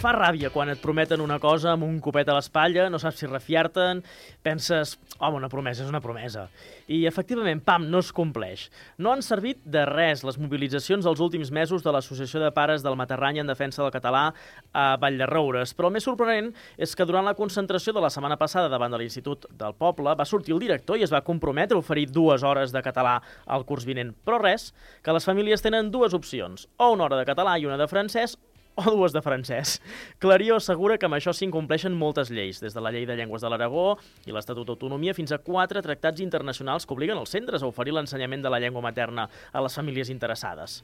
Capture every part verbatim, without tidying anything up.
fa ràbia quan et prometen una cosa amb un copet a l'espatlla, no saps si refiar-te'n, penses, home, una promesa és una promesa. I, efectivament, pam, no es compleix. No han servit de res les mobilitzacions dels últims mesos de l'Associació de Pares del Matarranya en defensa del català a Vall-de-roures, però el més sorprenent és que durant la concentració de la setmana passada davant de l'Institut del Poble va sortir el director i es va comprometre a oferir dues hores de català al curs vinent. Però res, que les famílies tenen dues opcions, o una hora de català i una de francès, o dues de francès. Clarió assegura que amb això s'incompleixen moltes lleis, des de la Llei de Llengües de l'Aragó i l'Estatut d'Autonomia fins a quatre tractats internacionals que obliguen els centres a oferir l'ensenyament de la llengua materna a les famílies interessades.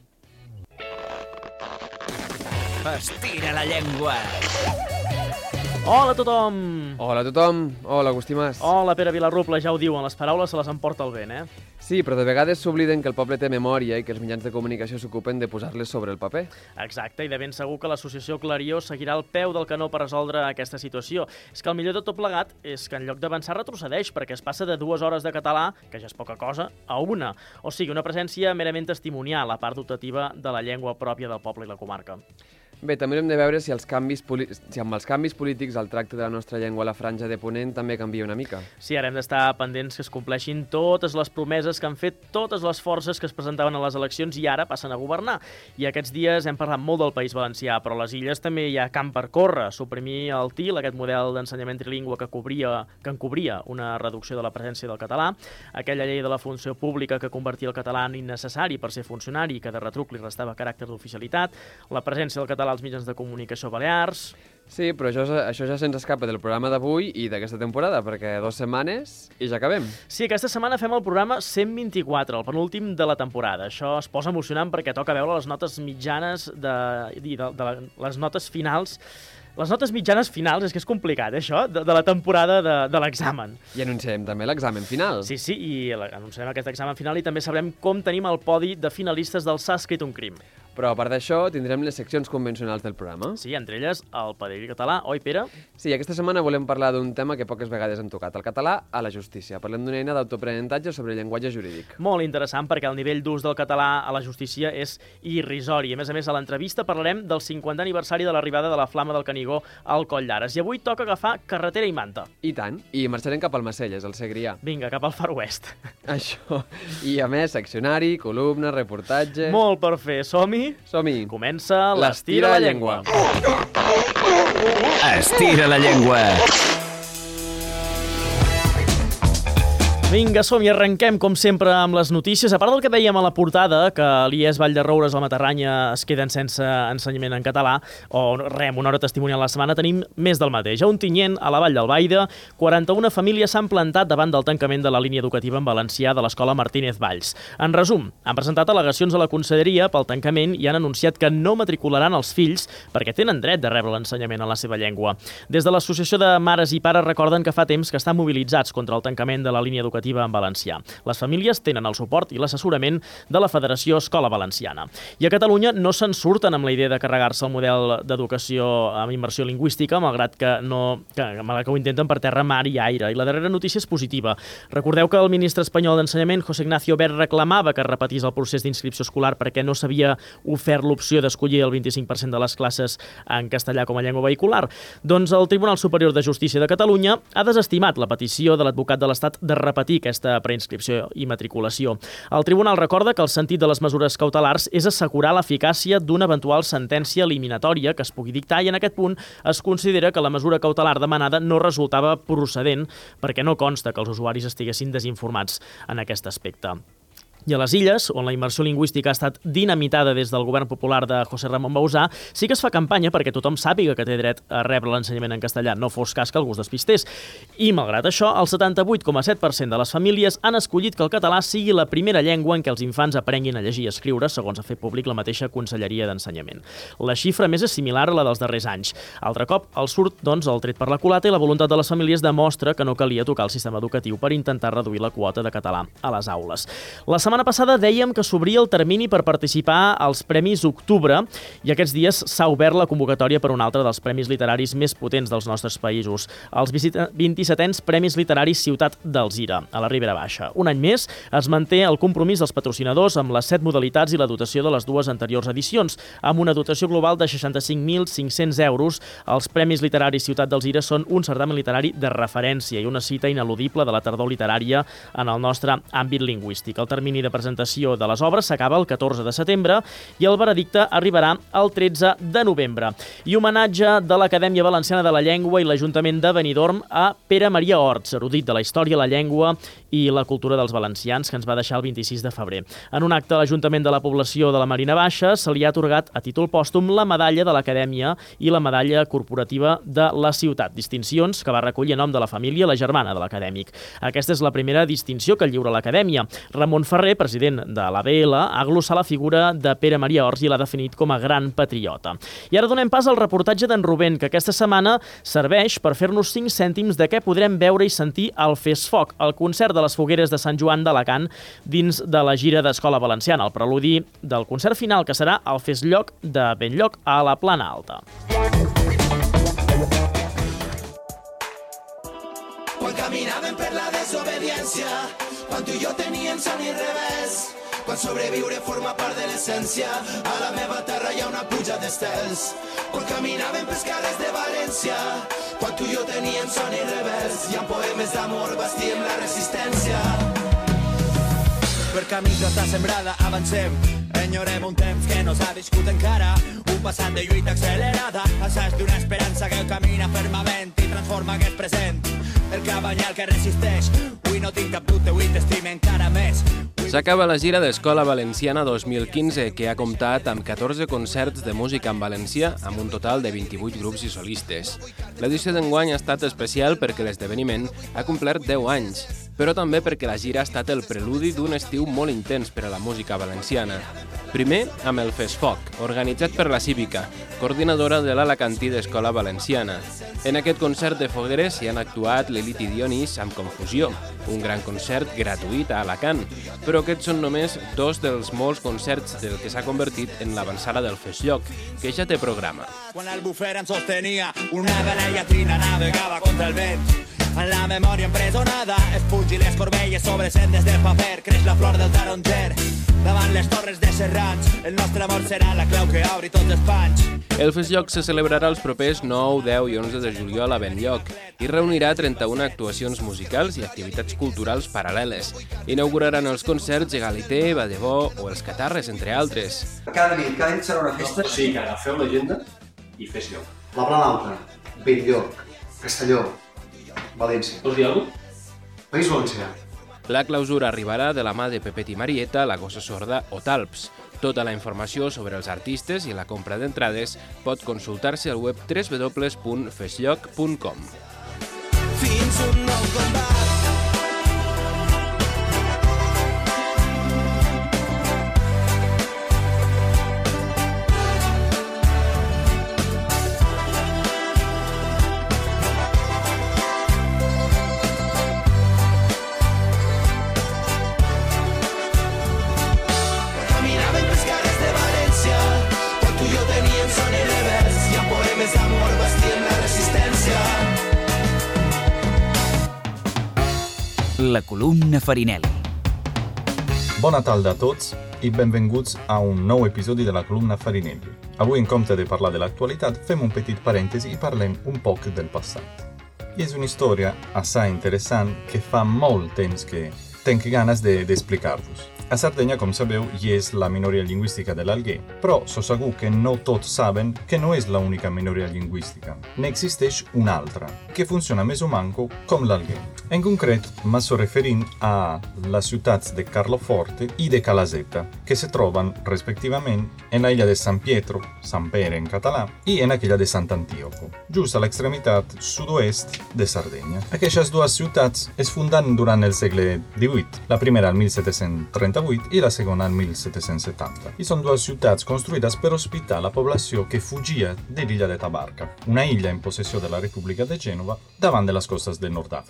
Estira la llengua! Hola a tothom! Hola a tothom! Hola, Agustí Mas! Hola, Pere Vilarrupla, ja ho diuen, les paraules se les emporta el vent, eh? Sí, però de vegades s'obliden que el poble té memòria i que els mitjans de comunicació s'ocupen de posar-les sobre el paper. Exacte, i de ben segur que l'associació Clarió seguirà al peu del canó per resoldre aquesta situació. És que el millor de tot plegat és que en lloc d'avançar retrocedeix, perquè es passa de dues hores de català, que ja és poca cosa, a una. O sigui, una presència merament testimonial, a part dotativa de la llengua pròpia del poble i la comarca. Bé, també hem de veure si, els canvis si amb els canvis polítics el tracte de la nostra llengua a la franja de Ponent també canvia una mica. Sí, ara hem d'estar pendents que es compleixin totes les promeses que han fet totes les forces que es presentaven a les eleccions i ara passen a governar. I aquests dies hem parlat molt del País Valencià, però a les Illes també hi ha camp per córrer. Suprimir el T I L, aquest model d'ensenyament trilingüe que, cobria, que encobria una reducció de la presència del català, aquella llei de la funció pública que convertia el català en innecessari per ser funcionari i que de retruc li restava caràcter d'oficialitat, la presència del català als mitjans de comunicació balears. Sí, però això, això ja se'ns escapa del programa d'avui i d'aquesta temporada, perquè dues setmanes i ja acabem. Sí, aquesta setmana fem el programa cent vint-i-quatre, el penúltim de la temporada. Això es posa emocionant perquè toca veure les notes mitjanes de, de, de, de les notes finals. Les notes mitjanes finals, és que és complicat, eh, això, de, de la temporada de, de l'examen. I anunciem també l'examen final. Sí, sí, i anunciem aquest examen final i també sabrem com tenim el podi de finalistes del S'ha escrit un crim. Però a part d'això, tindrem les seccions convencionals del programa. Sí, entre elles el Padell Català. Oi, Pere? Sí, aquesta setmana volem parlar d'un tema que poques vegades hem tocat, el català a la justícia. Parlem d'una eina d'autoaprenentatge sobre llenguatge jurídic. Molt interessant, perquè el nivell d'ús del català a la justícia és irrisori. A més a més, a l'entrevista parlarem del cinquantè aniversari de l'arribada de la Flama del Canigó al Coll d'Ares. I avui toca agafar carretera i manta. I tant. I marxarem cap al Macelles, al Segrià. Vinga, cap al Far West. Això. I a més, seccionari, columna, reportatge... Molt per fer. Som-hi? Som-hi. Comença l'Estira la llengua. Estira la llengua. Vinga, som i arrenquem, com sempre, amb les notícies. A part del que dèiem a la portada, que l'I E S Vall-de-roures al Matarranya es queden sense ensenyament en català, o rem, una hora testimonial a la setmana, tenim més del mateix. A Ontinyent, a la Vall d'Albaida, quaranta-una famílies s'han plantat davant del tancament de la línia educativa en valencià de l'Escola Martínez Valls. En resum, han presentat al·legacions a la Conselleria pel tancament i han anunciat que no matricularan els fills perquè tenen dret de rebre l'ensenyament en la seva llengua. Des de l'Associació de Mares i Pares recorden que fa temps que estan mobilitzats contra el tancament de la línia educativa en valencià. Les famílies tenen el suport i l'assessorament de la Federació Escola Valenciana. I a Catalunya no se'n surten amb la idea de carregar-se el model d'educació amb immersió lingüística, malgrat que, no, que, malgrat que ho intenten per terra, mar i aire. I la darrera notícia és positiva. Recordeu que el ministre espanyol d'Ensenyament, José Ignacio Wert, reclamava que es repetís el procés d'inscripció escolar perquè no s'havia ofert l'opció d'escollir el vint-i-cinc per cent de les classes en castellà com a llengua vehicular. Doncs el Tribunal Superior de Justícia de Catalunya ha desestimat la petició de l'advocat de l'Estat de repetir aquesta preinscripció i matriculació. El tribunal recorda que el sentit de les mesures cautelars és assegurar l'eficàcia d'una eventual sentència eliminatòria que es pugui dictar i en aquest punt es considera que la mesura cautelar demanada no resultava procedent perquè no consta que els usuaris estiguessin desinformats en aquest aspecte. I a les Illes, on la immersió lingüística ha estat dinamitada des del govern popular de José Ramon Bauzá, sí que es fa campanya perquè tothom sàpiga que té dret a rebre l'ensenyament en castellà, no fos cas que algú es despistés. I, malgrat això, el setanta-vuit coma set per cent de les famílies han escollit que el català sigui la primera llengua en què els infants aprenguin a llegir i escriure, segons ha fet públic la mateixa Conselleria d'Ensenyament. La xifra més és similar a la dels darrers anys. Altre cop, el surt, doncs, el tret per la culata i la voluntat de les famílies demostra que no calia tocar el sistema educatiu per intentar reduir la quota de català a les aules. La setmana setmana passada dèiem que s'obria el termini per participar als Premis Octubre i aquests dies s'ha obert la convocatòria per un altre dels premis literaris més potents dels nostres països, els vint-i-setens Premis Literaris Ciutat d'Alzira, a la Ribera Baixa. Un any més es manté el compromís dels patrocinadors amb les set modalitats i la dotació de les dues anteriors edicions. Amb una dotació global de seixanta-cinc mil cinc-cents euros, els Premis Literaris Ciutat d'Alzira són un certamen literari de referència i una cita ineludible de la tardor literària en el nostre àmbit lingüístic. El termini de presentació de les obres s'acaba el catorze de setembre i el veredicte arribarà el tretze de novembre. I homenatge de l'Acadèmia Valenciana de la Llengua i l'Ajuntament de Benidorm a Pere Maria Orts, erudit de la història, la llengua i la cultura dels valencians, que ens va deixar el vint-i-sis de febrer. En un acte a l'Ajuntament de la Població de la Marina Baixa se li ha atorgat a títol pòstum la medalla de l'Acadèmia i la medalla corporativa de la ciutat, distincions que va recollir a nom de la família la germana de l'acadèmic. Aquesta és la primera distinció que lliura l'Acadèmia. Ramon Ferrer, president de l'A B L, ha glossat la figura de Pere Maria Orts i l'ha definit com a gran patriota. I ara donem pas al reportatge d'en Rubén, que aquesta setmana serveix per fer-nos cinc cèntims de què podrem veure i sentir al Fesfoc, el concert de les fogueres de Sant Joan d'Alacant dins de la gira d'Escola Valenciana, el preludi del concert final que serà al Festlloc de Benlloc a la Plana Alta. Quan caminàvem per la desobediència, quan tu i jo teníem sang i revés, quan sobreviure forma part de l'essència, a la meva terra hi ha una pluja d'estels. Quan caminàvem pels carrers de València, quan tu i jo teníem son i revés, i amb poemes d'amor bastíem la resistència. Per camins d'estar sembrada avancem, enyorem un temps que no s'ha viscut encara, un passat de lluita accelerada, assaig d'una esperança que camina fermament i transforma aquest present. El cabanyal que resisteix, avui no tinc cap dubte, avui t'estime encara més. S'acaba la gira d'Escola Valenciana dos mil quinze, que ha comptat amb catorze concerts de música en valencià, amb un total de vint-i-vuit grups i solistes. L'edició d'enguany ha estat especial perquè l'esdeveniment ha complert deu anys, però també perquè la gira ha estat el preludi d'un estiu molt intens per a la música valenciana. Primer, amb el Fesfoc, organitzat per la Cívica, coordinadora de l'Alacantí d'Escola Valenciana. En aquest concert de fogueres hi han actuat l'Elit i Dionís amb Confusió, un gran concert gratuït a Alacant, però aquests són només dos dels molts concerts del que s'ha convertit en l'avançada del Festlloc, que ja té programa. Quan el bufer em sostenia, una vela llatina navegava contra el vent. En la memòria empresonada, espungi les corbelles sobre sendes de paper, creix la flor del taronger. Davant les torres de Serrans, el nostre amor serà la clau que obri tots els panys. El Festlloc se celebrarà els propers nou, deu i onze de juliol a Benlloc i reunirà trenta-una actuacions musicals i activitats culturals paral·leles. Inauguraran els concerts Egalité, Badebó o els Catarres, entre altres. Cada nit, cada nit serà una festa. O sigui que agafeu l'agenda i Festlloc. La Plana Alta, Benlloc, Castelló, València. Vols dir alguna cosa? País Valencià. La clausura arribarà de la mà de Pepet i Marieta, La Gossa Sorda o Talps. Tota la informació sobre els artistes i la compra d'entrades pot consultar-se al web w w w punt festlloc punt com. Fins un nou combat. La columna Farinelli. Bona tarda a tots i benvinguts a un nou episodi de la columna Farinelli. Avui, en compte de parlar de l'actualitat, fem un petit parèntesi i parlem un poc del passat. I és una història assai interessant que fa molt temps que tenc ganes d'explicar-vos. A Sardenya, com sabeu, hi és la minoria lingüística de l'alguer, però so segur que no tots saben que no és l'única minoria lingüística. N'existeix una altra, que funciona més o manco com l'alguer. En concret, m'esto referint a les ciutats de Carloforte i de Calasetta, que se troben, respectivament, en l'illa de San Pietro, San Pere en català, i en aquella de Sant'Antioco, just a l'extremitat sud-oest de Sardenya. Aquestes dues ciutats es funden durant el segle divuit, la primera al mil set-cents trenta-vuit i la segona al mil set-cents setanta. I són dues ciutats construïdes per ospitar la població que fugia de l'illa de Tabarca, una illa en possessió de la República de Gènova davant de les costes del Nord d'Àfrica. La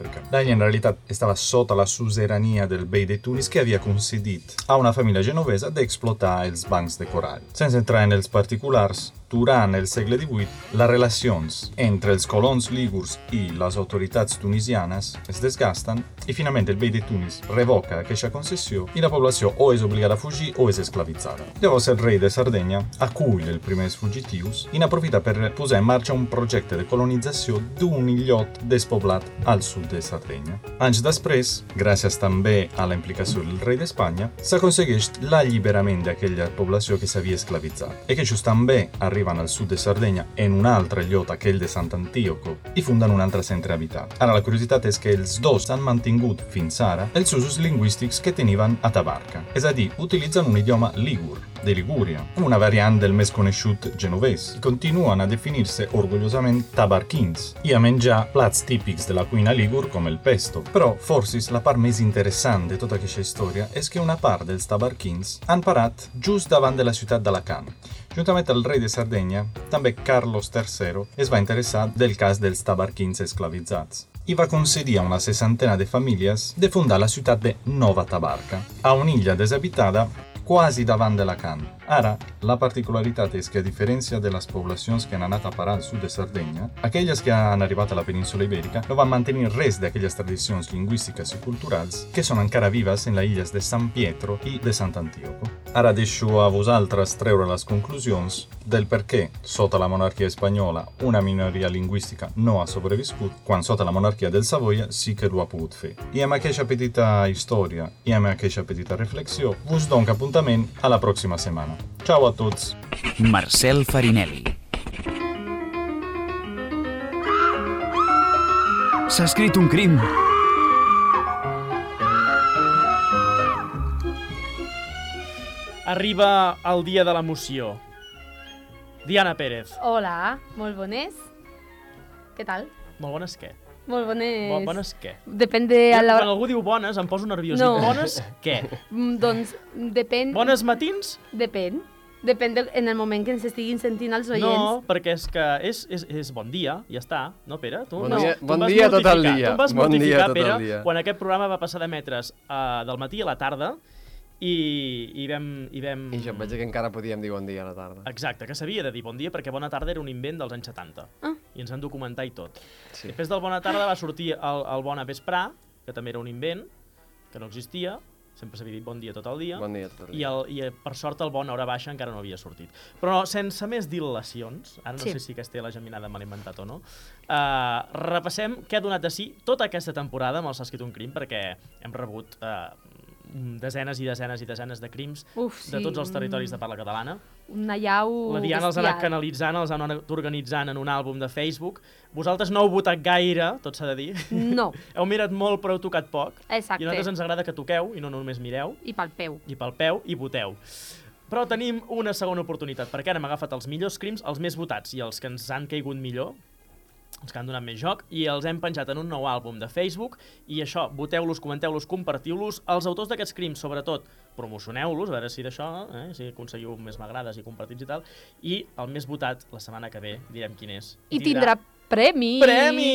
Sardegna in realtà stava sotto la suzerania del bei de Tunis che havia concedit a una família genovesa d'explotar els bancs de corall. Sense entrar en els particulars, durant el segle divuit, les relacions entre els colons ligurs i les autoritats tunisianes es desgasten i finalment el bei de Tunis revoca aquesta concessió i la població o és obligada a fugir o és esclavitzada. Llavors el rei de Sardegna acull els primers fugitius i n'aprofita per posar en marxa un projecte de colonització d'un illot despoblat al sud de Sardegna. Anys després, gràcies també a la implicació del rei d'Espanya, s'aconsegueix l'alliberament d'aquella població que s'havia esclavitzat i que just també arriben al sud de Sardegna en un altre illot, aquell de Sant'Antioco, i funden un altre centre habitat. Ara la curiositat és que els dos han mantingut fins ara els usos lingüístics que tenien a Tabarca, és a dir, utilitzen un idioma ligur, de Ligúria, una variant del més conegut genovès, i continuen a definir-se orgullosament tabarquins i a menjar plats típics de la cuina ligur com el pesto. Però, forse, la part més interessant de tota aquesta història és que una part dels tabarquins han parat just davant de la ciutat d'Alacant. Juntament al rei de Sardegna, també Carlos tercer es va interessar del cas dels tabarquins esclavitzats i va concedir a una sessantena de famílies de fundar la ciutat de Nova Tabarca, a un'illa deshabitada quasi davant d'Alacant. Ara, la particularitat és que, a diferència de les poblacions que han anat a parar al sud de Sardegna, aquelles que han arribat a la península Ibèrica no van mantenir res d'aquelles tradicions lingüístiques i culturals que són encara vives en les illes de San Pietro i de Sant'Antioco. Ara deixo a vosaltres treure les conclusions del per què, sota la monarquia espanyola, una minoria lingüística no ha sobreviscut, quan sota la monarquia del Savoia sí que ho ha pogut fer. I amb aquesta petita història i amb aquesta petita reflexió, vos dono apuntament a la pròxima setmana. Ciao a tots! Marcel Farinelli. S'ha escrit un crim. Arriba el dia de l'emoció. Diana Pérez. Hola, molt bones. Què tal? Molt bones què? Molt bones. Bo- bones què? Depèn de... Jo, la... quan algú diu bones em poso nerviós. No. Dic, bones què? Mm, Doncs depèn... Bones matins? Depèn. Depèn de, en el moment que ens estiguin sentint els oients. No, perquè és que és, és, és bon dia, ja està, no, Pere? Tu, Bon no. dia- Tu bon em vas dia tot el mortificar, dia. Tu em vas Bon dia mortificar, tot el Pere, dia. quan aquest programa va passar d'emetre's uh, del matí a la tarda i, i vam... I, vam... I jo em vaig dir que encara podíem dir bon dia a la tarda. Exacte, que s'havia de dir bon dia perquè Bona Tarda era un invent dels anys setanta. Ah. I ens han documentat i tot. Sí. Després del Bona Tarda va sortir el, el Bona Vesprà, que també era un invent, que no existia, sempre s'havia dit bon dia tot el dia, Bon dia tot el i, dia. el, i per sort el Bona Hora Baixa encara no havia sortit. Però sense més dilacions, ara no Sí. sé si aquesta la geminada me l'he inventat o no, uh, repassem què ha donat de si tota aquesta temporada amb el S'ha escrit un crim, perquè hem rebut uh, desenes i desenes i desenes de crims Uf, sí. de tots els territoris de parla catalana. Una llau La Diana els ha anat bestial. canalitzant, els ha anat organitzant en un àlbum de Facebook. Vosaltres no heu votat gaire, tot s'ha de dir. No, Heu mirat molt però heu tocat poc. exacte. I a nosaltres ens agrada que toqueu i no només mireu, I pel peu. i pel peu i voteu. Però tenim una segona oportunitat, perquè ara hem agafat els millors crims, els més votats i els que ens han caigut millor, els que han donat més joc, i els hem penjat en un nou àlbum de Facebook, i això, voteu-los, comenteu-los, compartiu-los. Els autors d'aquests crims, sobretot, promocioneu-los, a veure si d'això, eh, si aconseguiu més m'agrades i compartits i tal, i el més votat, la setmana que ve, direm quin és. I tindrà premi! Premi!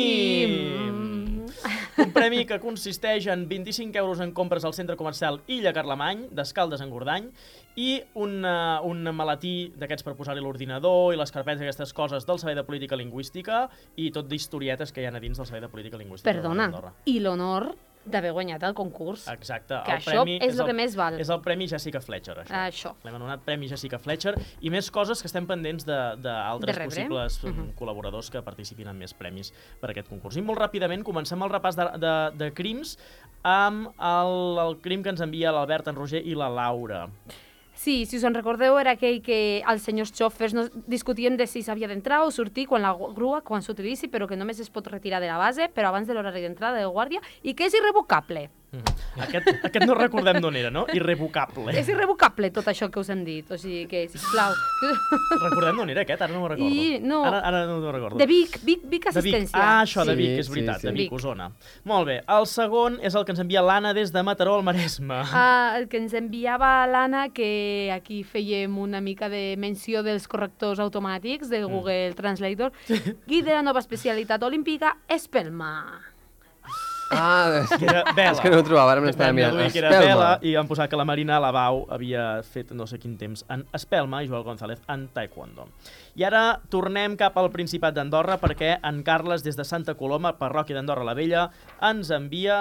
Mm. Un premi que consisteix en vint-i-cinc euros en compres al centre comercial Illa Carlemany, d'Escaldes en Gordany, i un, uh, un maletí d'aquests per posar-hi l'ordinador i les carpetes i aquestes coses del Servei de Política Lingüística i tot d'historietes que hi ha a dins del Servei de Política Lingüística Perdona, d'Andorra. i l'honor d'haver guanyat el concurs. Exacte. Que el això premi és el el, que més val. És el Premi Jessica Fletcher, això. Això. L'hem anomenat Premi Jessica Fletcher i més coses que estem pendents De d'altres rebre. possibles uh Mhm. col·laboradors que participin en més premis per aquest concurs. I molt ràpidament comencem el repàs de, de, de crims amb el, el crim que ens envia l'Albert, en Roger i la Laura. Sí, si us en recordeu, era aquell que els senyors xòfers no discutien de si s'havia d'entrar o sortir quan la grua, quan s'utilitzi, però que només es pot retirar de la base, però abans de l'horari d'entrada de guàrdia, i que és irrevocable. Mm. Aquest, aquest no recordem d'on era, no? Irrevocable. És irrevocable tot això que us hem dit, o sigui que, sisplau. Recordem d'on era aquest? Ara no me'n recordo. I no. Ara, ara no me'n recordo. De Vic, Vic, Vic De Vic. Assistència. Ah, això, de Sí, Vic, és sí, veritat, sí. de Vic, Vic. Osona. Molt bé. El segon és el que ens envia l'Anna des de Mataró al Maresme. Ah, el que ens enviava l'Anna, que aquí fèiem una mica de menció dels correctors automàtics del Google Translator, i de la nova especialitat olímpica, espelma. Ah, és que era Vela. És que no ho trobava, ara me n'estava Vam mirant. deduir que era Vela i van posar que la Marina Alabau havia fet no sé quin temps en espelma i Joel González en taekwondo. I ara tornem cap al Principat d'Andorra perquè en Carles, des de Santa Coloma, parròquia d'Andorra la Vella, ens envia...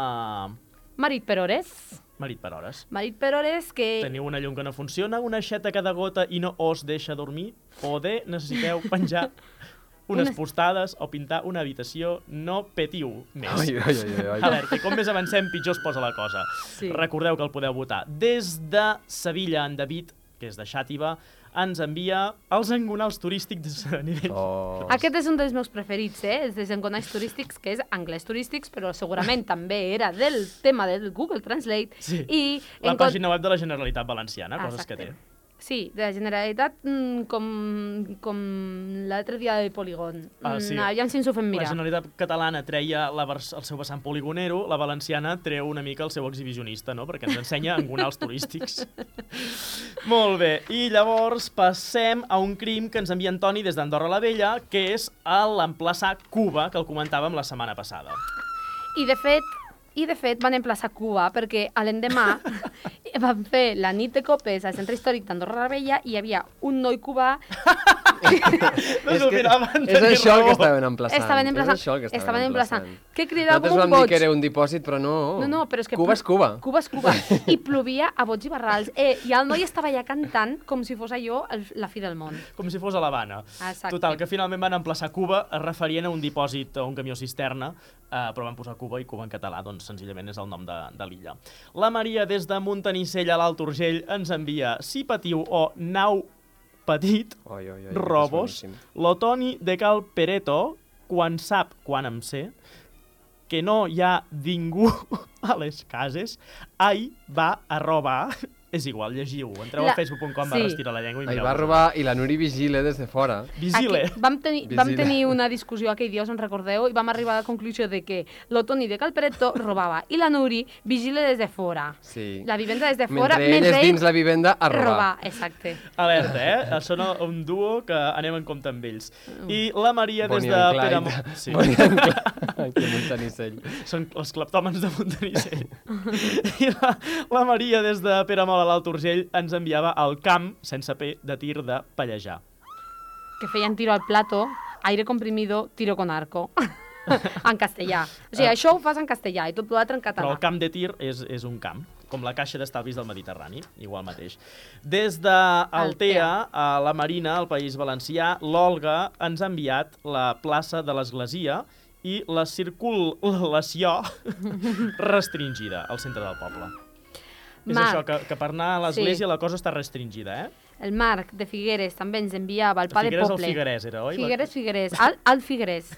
Marit per hores. Marit per hores. Marit per hores que... Teniu una llum que no funciona, una aixeta que degota i no us deixa dormir, o de necessiteu penjar unes Unes- postades o pintar una habitació, no petiu més. Ai, ai, ai, ai. Alerta, i com més avancem, pitjor es posa la cosa. Sí. Recordeu que el podeu votar. Des de Sevilla, en David, que és de Xàtiva, ens envia els engonals turístics a nivell... Oh. Aquest és un dels meus preferits, eh? Els desengonalls turístics, que és anglès turístics, però segurament també era del tema del Google Translate. Sí. I La en pàgina web de la Generalitat Valenciana, coses Exacte. que té. Sí, de la Generalitat, mm, com, com l'altre dia del Polígon. Ah, sí. Mm, aviam si ens ho fem La mirar. Generalitat catalana treia la vers el seu vessant poligonero, la valenciana treu una mica el seu exhibicionista, no? Perquè ens ensenya engonals turístics. Molt bé, i llavors passem a un crim que ens envia Antoni des d'Andorra la Vella, que és l'emplaçar Cuba, que el comentàvem la setmana passada. I de fet, i de fet van emplaçar Cuba perquè a l'endemà van fer la nit de copes al centre històric d'Andorra la Vella i hi havia un noi cubà No És s'ho que miraven, és tenir això el raó. que estaven emplaçant. estaven emplaçant, És això el que estaven, estaven emplaçant. emplaçant. Que cridava Nosaltres com un vam dir boig. que era un dipòsit, però no. No, no, però és que... Cuba és Cuba. Cuba és Cuba. I plovia a bots i barrals. Eh, I el noi estava allà cantant com si fos allò el, la fi del món. Com si fos a l'Havana. Exacte. Total, que finalment van emplaçar Cuba, es referien a un dipòsit o un camió cisterna, eh, però van posar Cuba i Cuba en català, doncs senzillament és el nom de, de l'illa. La Maria, des de Montanissell a l'Alt Urgell, ens envia si patiu o nau petit, Oi, oi, oi, robos, és boníssim. l'Otoni de Cal Pereto, quan sap, quan em sé, que no hi ha ningú a les cases, ai, va a robar... És igual, llegiu-ho. Entreu La- a facebook punt com sí. barra estira la llengua i Ahí mireu. va robar i la Nuri vigila des de fora. Vigile. Aquí vam, tenir, vam Vigila. tenir una discussió aquell dia, us en recordeu, i vam arribar a la conclusió de que l'Otoni de Calperetto robava i la Nuri vigila des de fora. Sí. La vivenda des de fora, Mentre ell és dins la vivenda a robar. robar. Exacte. Alerta, eh? Són un duo que anem en compte amb ells. I la Maria des Bonnie de and Clyde. Peramo... Sí. Bonnie and Clyde. Aquí a Montanissell. Són els cleptòmens de Montanissell. I la, la Maria des de Peramola a l'Alt Urgell ens enviava al camp, sense P, de tir de Pallejà. Que feien tiro al plato, aire comprimido, tiro con arco. En castellà. O sigui, Ah. això ho fas en castellà i tot l'altre en Però català. el camp de tir és, és un camp, com la caixa d'estalvis del Mediterrani, igual mateix. Des d'Altea, a la Marina, al País Valencià, l'Olga ens ha enviat la plaça de l'Esglesia i la circulació restringida al centre del poble. És Marc. això, que, que per anar a l'església Sí. la cosa està restringida, eh? El Marc de Figueres també ens enviava el pa de Figueres al poble. Figuerès era, oi? Figueres, Figueres. Al, al Figueres.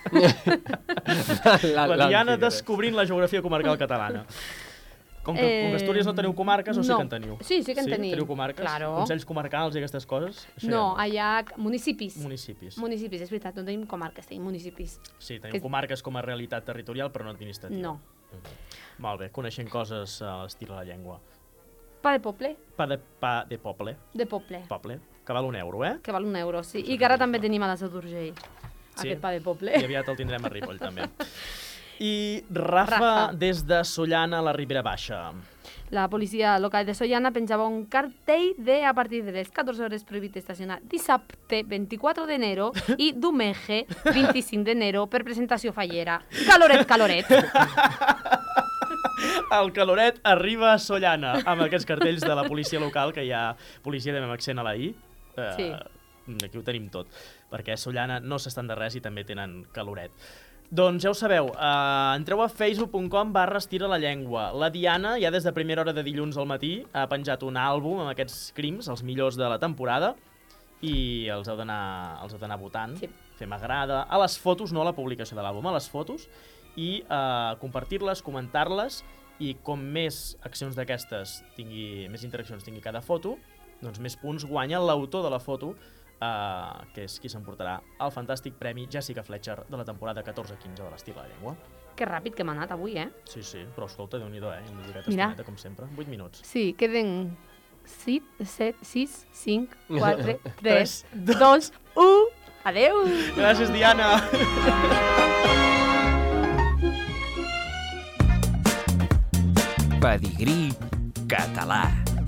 La, la Diana Figueres. descobrint la geografia comarcal catalana. Com que, eh... com que a Astúries no teniu comarques, o sí no. que en teniu? Sí, sí que en sí? tenim. Teniu comarques? Claro. Consells comarcals i aquestes coses? Això No, ja allà... Municipis. Municipis. Municipis, és veritat, no tenim comarques, tenim municipis. Sí, tenim que- comarques com a realitat territorial, però no administrativa. No. Mhm. Molt bé, coneixent coses a l'estil de la llengua. Pa de poble, Pa de, pa de poble, de poble, poble, que val un euro, eh? que val un euro, sí. I que ara també tenim a les d'Urgell, Sí. aquest pa de poble. I aviat el tindrem a Ripoll, també. I Rafa, Rafa. des de Sollana, a la Ribera Baixa. La policia local de Sollana penjava un cartell de a partir de les catorze hores prohibit estacionar dissabte vint-i-quatre d'enero i diumenge vint-i-cinc d'enero per presentació fallera. Caloret, caloret! El caloret arriba a Sollana, amb aquests cartells de la policia local, que hi ha policia de amb accent a la I. Eh, Sí. Aquí ho tenim tot, perquè a Sollana no s'estan de res i també tenen caloret. Doncs ja ho sabeu, uh, entreu a facebook punt com barra estira la llengua. La Diana, ja des de primera hora de dilluns al matí, ha penjat un àlbum amb aquests crims, els millors de la temporada, i els heu d'anar els heu d'anar votant, Sí. fer m'agrada, a les fotos, no a la publicació de l'àlbum, a les fotos, i uh, compartir-les, comentar-les, i com més accions d'aquestes tingui, més interaccions tingui cada foto, doncs més punts guanya l'autor de la foto, Uh, que és qui s'emportarà el fantàstic premi Jessica Fletcher de la temporada catorze quinze de l'Estil de la Llengua. Que ràpid que hem anat avui, eh? Sí, sí, però escolta, Déu-n'hi-do, eh? Hem dedicat Mira. estoneta, com sempre. vuit minuts. Sí, queden set, set, sis, cinc, quatre, tres, dos, u. Adeu! Gràcies, Diana! Pedigrí català.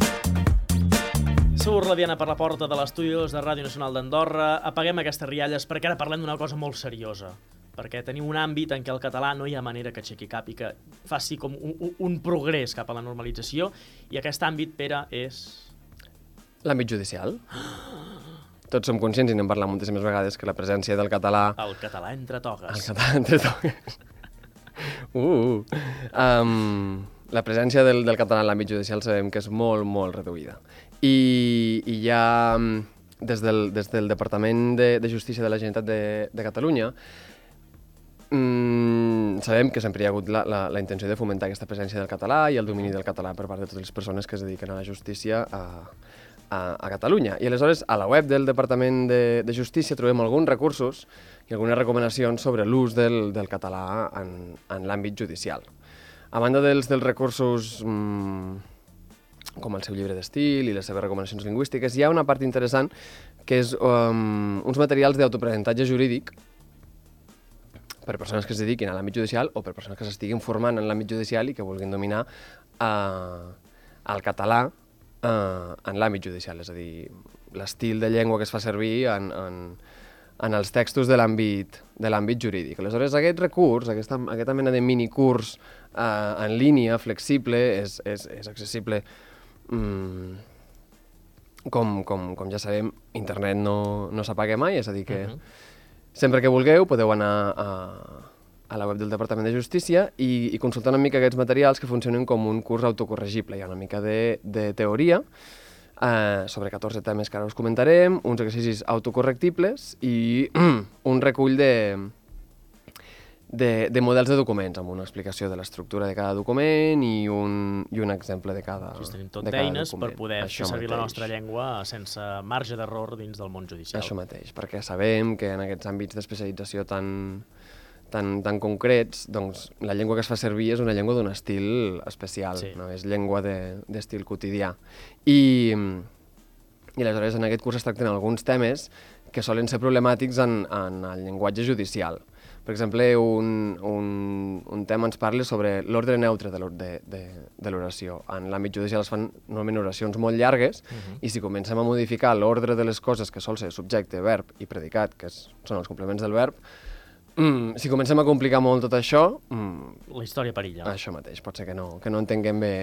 Surt la Diana per la porta de l'estudi de Ràdio Nacional d'Andorra. Apaguem aquestes rialles perquè ara parlem d'una cosa molt seriosa. Perquè tenim un àmbit en què el català no hi ha manera que aixequi cap i que faci com un, un, un progrés cap a la normalització. I aquest àmbit, Pere, és... L'àmbit judicial. Tots som conscients i n'hem parlat moltíssimes vegades que la presència del català... El català entre togues. El català entre togues. Uh, um, la presència del, del català en l'àmbit judicial sabem que és molt, molt reduïda. I, i ja des del, des del Departament de, de Justícia de la Generalitat de, de Catalunya mm, sabem que sempre hi ha hagut la, la, la intenció de fomentar aquesta presència del català i el domini del català per part de totes les persones que es dediquen a la justícia a, a, a Catalunya. I aleshores a la web del Departament de, de Justícia trobem alguns recursos i algunes recomanacions sobre l'ús del, del català en, en l'àmbit judicial. A banda dels, dels recursos mmm, com el seu llibre d'estil i les seves recomanacions lingüístiques, hi ha una part interessant que és um, uns materials d'autoaprenentatge jurídic per persones que es dediquin a l'àmbit judicial o per persones que s'estiguin formant en l'àmbit judicial i que vulguin dominar uh, el català uh, en l'àmbit judicial, és a dir, l'estil de llengua que es fa servir en, en, en els textos de l'àmbit de l'àmbit jurídic. Aleshores, aquest recurs, aquesta, aquesta mena de minicurs uh, en línia, flexible, és, és, és accessible. Mm, com, com, com ja sabem, internet no, no s'apaga mai, és a dir que uh-huh. sempre que vulgueu podeu anar a, a la web del Departament de Justícia i, i consultar una mica aquests materials que funcionen com un curs autocorregible. Hi ha una mica de, de teoria eh, sobre catorze temes que ara us comentarem, uns exercicis autocorrectibles i un recull de... De, de models de documents, amb una explicació de l'estructura de cada document i un, i un exemple de cada document. Tenim tot d'eines per poder fer servir la nostra llengua sense marge d'error dins del món judicial. Això mateix, perquè sabem que en aquests àmbits d'especialització tan, tan, tan concrets, doncs la llengua que es fa servir és una llengua d'un estil especial, sí. No és llengua d'estil de, quotidià. I, I aleshores en aquest curs es tracten alguns temes que solen ser problemàtics en, en el llenguatge judicial. Per exemple, un, un, un tema ens parla sobre l'ordre neutre de l'oració. En l'àmbit judicial es fan normalment oracions molt llargues uh-huh. i si comencem a modificar l'ordre de les coses, que sol ser subjecte, verb i predicat, que és, són els complements del verb, mm, si comencem a complicar molt tot això... Mm, la història perilla. Això mateix, pot ser que no, que no entenguem bé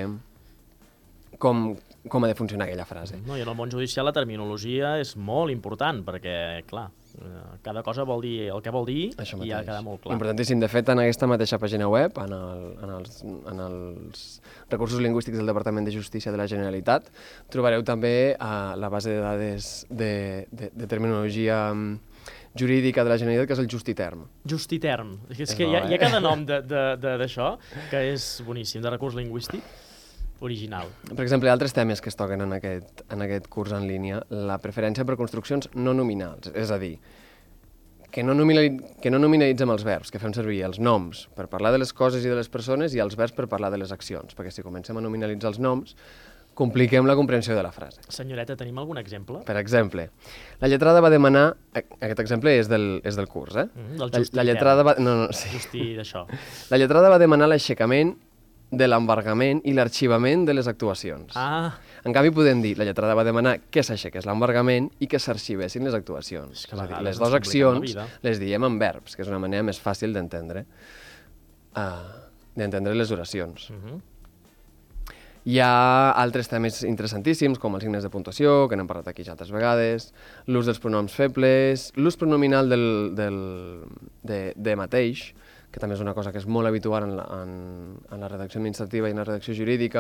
com, com ha de funcionar aquella frase. No, I en el món judicial la terminologia és molt important, perquè, clar, cada cosa vol dir el que vol dir i ha de quedar molt clar. Importantíssim. De fet, en aquesta mateixa pàgina web, en, el, en, els, en els recursos lingüístics del Departament de Justícia de la Generalitat, trobareu també uh, la base de dades de, de, de terminologia jurídica de la Generalitat, que és el Justiterm. Justiterm. És, és que bo, hi, ha, eh? hi ha cada nom d'això que és boníssim, de recurs lingüístic. Original. Per exemple, altres temes que es toquen en aquest, en aquest curs en línia, la preferència per construccions no nominals, és a dir, que no, que no nominalitzem els verbs, que fem servir els noms per parlar de les coses i de les persones i els verbs per parlar de les accions, perquè si comencem a nominalitzar els noms, compliquem la comprensió de la frase. Senyoreta, tenim algun exemple? Per exemple, la lletrada va demanar... Aquest exemple és del, és del curs, eh? Mm, del justi. La, la lletrada va... No, no, sí. Justi d'això. La lletrada va demanar l'aixecament de l'embargament i l'arxivament de les actuacions. Ah. En canvi, podem dir, la lletrada va demanar que s'aixequés l'embargament i que s'arxivessin les actuacions. És a dir, les dues accions les diem en verbs, que és una manera més fàcil d'entendre uh, d'entendre les oracions. Uh-huh. Hi ha altres temes interessantíssims, com els signes de puntuació, que n'hem parlat aquí ja altres vegades, l'ús dels pronoms febles, l'ús pronominal del, del, de, de mateix, que també és una cosa que és molt habitual en la, en, en la redacció administrativa i en la redacció jurídica,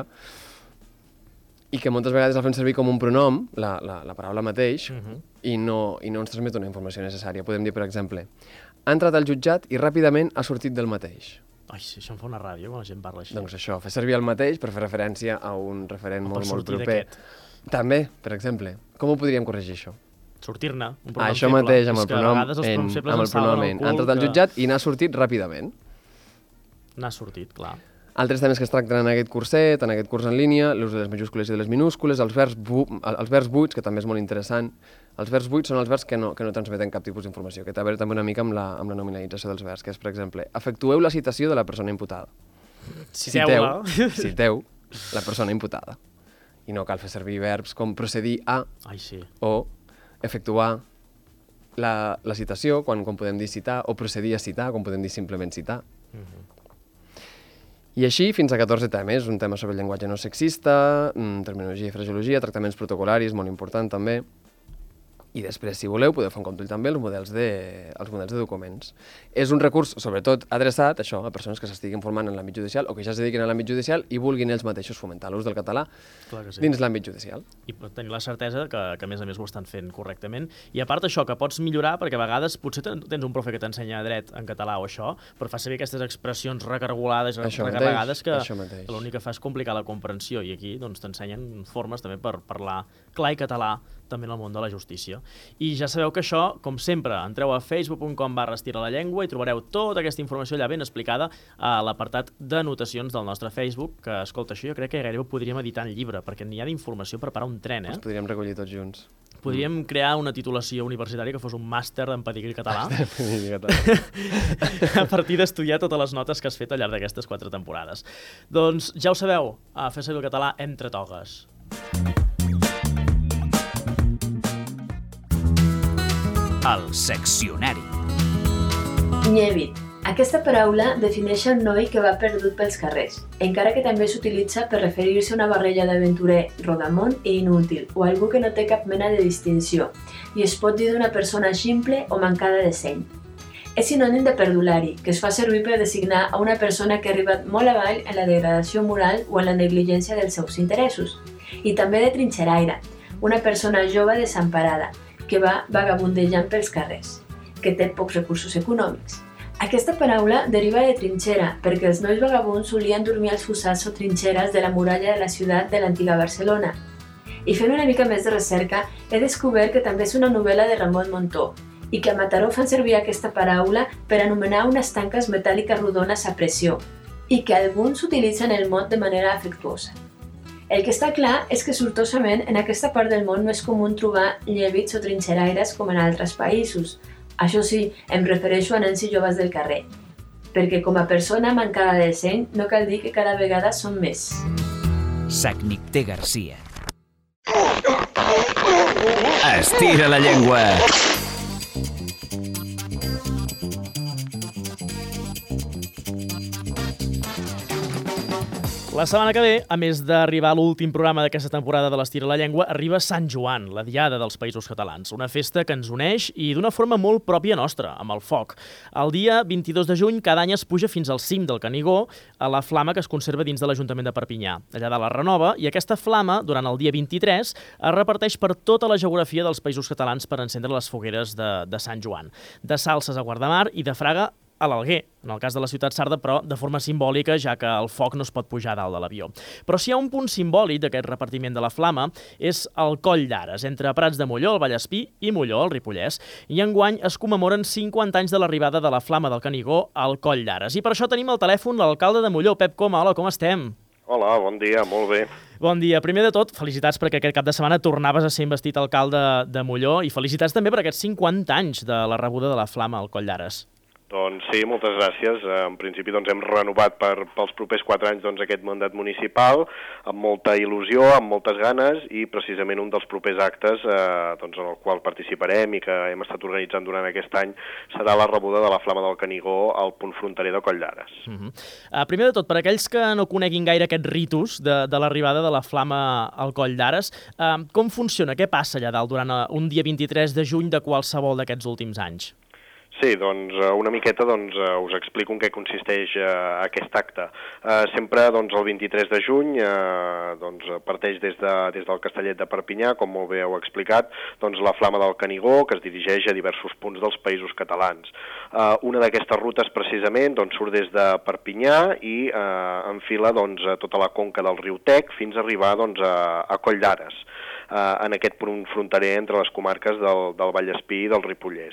i que moltes vegades la fem servir com un pronom, la, la, la paraula mateix, uh-huh. i, no, i no ens transmet una informació necessària. Podem dir, per exemple, ha entrat al jutjat i ràpidament ha sortit del mateix. Ai, si això em fa una ràdio quan la gent parla així. Doncs això, fer servir el mateix per fer referència a un referent o molt, molt proper. També, per exemple. Com ho podríem corregir, això? Sortir-ne, un pronom ah, això feble. mateix, amb el pronom, en, amb el pronom en. Ha entrat al jutjat i n'ha sortit ràpidament. N'ha sortit, clar. Altres temes que es tracten en aquest curset, en aquest curs en línia, l'ús de les majúscules i de les minúscules, els verbs, bu els verbs buits, que també és molt interessant. Els verbs buits són els verbs que no, que no transmeten cap tipus d'informació, que té a veure també una mica amb la, amb la nominalització dels verbs, que és, per exemple, efectueu la citació de la persona imputada. Citeu-la. Citeu, la persona imputada. I no cal fer servir verbs com procedir a Ai, sí. o efectuar la, la citació, quan, quan podem dir citar, o procedir a citar, quan podem dir simplement citar. Uh-huh. I així fins a catorze temes, un tema sobre el llenguatge no sexista, terminologia i fraseologia, tractaments protocolaris, molt important també. I després, si voleu, podeu fer un compte també els models de, els models de documents. És un recurs, sobretot, adreçat això, a persones que s'estiguin formant en l'àmbit judicial o que ja es dediquin a l'àmbit judicial i vulguin ells mateixos fomentar l'ús del català sí. dins l'àmbit judicial. I tenir la certesa que, que, a més a més, ho estan fent correctament. I a part això, que pots millorar, perquè a vegades potser tens un profe que t'ensenya dret en català o això, però fa servir aquestes expressions recargolades, això recarregades, mateix, que, que l'únic que fa és complicar la comprensió. I aquí doncs, t'ensenyen formes també per parlar clar i català també en el món de la justícia. I ja sabeu que això, com sempre, entreu a facebook punt com barra estira la llengua i trobareu tota aquesta informació allà ben explicada a l'apartat d'anotacions del nostre Facebook, que, escolta, això jo crec que gairebé ho podríem editar en llibre, perquè n'hi ha d'informació per parar un tren, eh? Els podríem recollir tots junts. Podríem mm. crear una titulació universitària que fos un màster en pedigrí català. A partir d'estudiar totes les notes que has fet al llarg d'aquestes quatre temporades. Doncs ja ho sabeu, a fer servir el català entre togues. El seccionari. Nyèvit. Aquesta paraula defineix el noi que va perdut pels carrers, encara que també s'utilitza per referir-se a una barreja d'aventurer, rodamón i inútil, o algú que no té cap mena de distinció, i es pot dir d'una persona ximple o mancada de seny. És sinònim de perdulari, que es fa servir per designar a una persona que ha arribat molt avall en la degradació moral o en la negligència dels seus interessos, i també de trinxeraire, una persona jove desemparada, que va vagabundejant pels carrers, que té pocs recursos econòmics. Aquesta paraula deriva de trinxera, perquè els nois vagabunds solien dormir als fossats o trinxeres de la muralla de la ciutat de l'antiga Barcelona. I fent una mica més de recerca, he descobert que també és una novel·la de Ramon Montó, i que a Mataró fan servir aquesta paraula per anomenar unes tanques metàl·liques rodones a pressió, i que alguns utilitzen el mot de manera afectuosa. El que està clar és que, sortosament, en aquesta part del món no és comú trobar nyèvits o trinxeraires com en altres països. Això sí, em refereixo a nens i joves del carrer, perquè com a persona mancada de seny no cal dir que cada vegada són més. Sagnicté Garcia. Estira la llengua. La setmana que ve, a més d'arribar a l'últim programa d'aquesta temporada de l'Estira la Llengua, arriba Sant Joan, la diada dels Països Catalans, una festa que ens uneix i d'una forma molt pròpia nostra, amb el foc. El dia vint-i-dos de juny cada any es puja fins al cim del Canigó a la flama que es conserva dins de l'Ajuntament de Perpinyà. Allà de la renova, i aquesta flama, durant el dia vint-i-tres, es reparteix per tota la geografia dels Països Catalans per encendre les fogueres de, de Sant Joan. De Salses a Guardamar i de Fraga a l'Alguer, en el cas de la ciutat sarda, però de forma simbòlica, ja que el foc no es pot pujar dalt de l'avió. Però si hi ha un punt simbòlic d'aquest repartiment de la flama, és el Coll d'Ares, entre Prats de Molló, el Vallespí, i Molló, el Ripollès. I enguany es commemoren cinquanta anys de l'arribada de la flama del Canigó al Coll d'Ares. I per això tenim al telèfon l'alcalde de Molló, Pep Coma. Hola, com estem? Hola, bon dia, molt bé. Bon dia. Primer de tot, felicitats perquè aquest cap de setmana tornaves a ser investit alcalde de Molló i felicitats també per aquests cinquanta anys de la rebuda de la flama al Coll d'Ares. Doncs sí, moltes gràcies. En principi doncs, hem renovat per, pels propers quatre anys doncs, aquest mandat municipal amb molta il·lusió, amb moltes ganes, i precisament un dels propers actes eh, doncs, en el qual participarem i que hem estat organitzant durant aquest any serà la rebuda de la flama del Canigó al punt fronterer de Coll d'Ares. Uh-huh. uh, primer de tot, per aquells que no coneguin gaire aquest ritus de, de l'arribada de la flama al Coll d'Ares, uh, com funciona? Què passa allà dalt durant un dia vint-i-tres de juny de qualsevol d'aquests últims anys? Sí, doncs una miqueta doncs, us explico en què consisteix eh, aquest acte. Eh, sempre doncs, el vint-i-tres de juny eh, doncs, parteix des, de, des del Castellet de Perpinyà, com molt bé heu explicat, doncs, la flama del Canigó, que es dirigeix a diversos punts dels Països Catalans. Eh, una d'aquestes rutes precisament doncs, surt des de Perpinyà i eh, enfila doncs, tota la conca del riu Tec fins a arribar doncs, a, a Coll d'Ares. eh, en aquest punt fronterer entre les comarques del, del Vallespí i del Ripollès.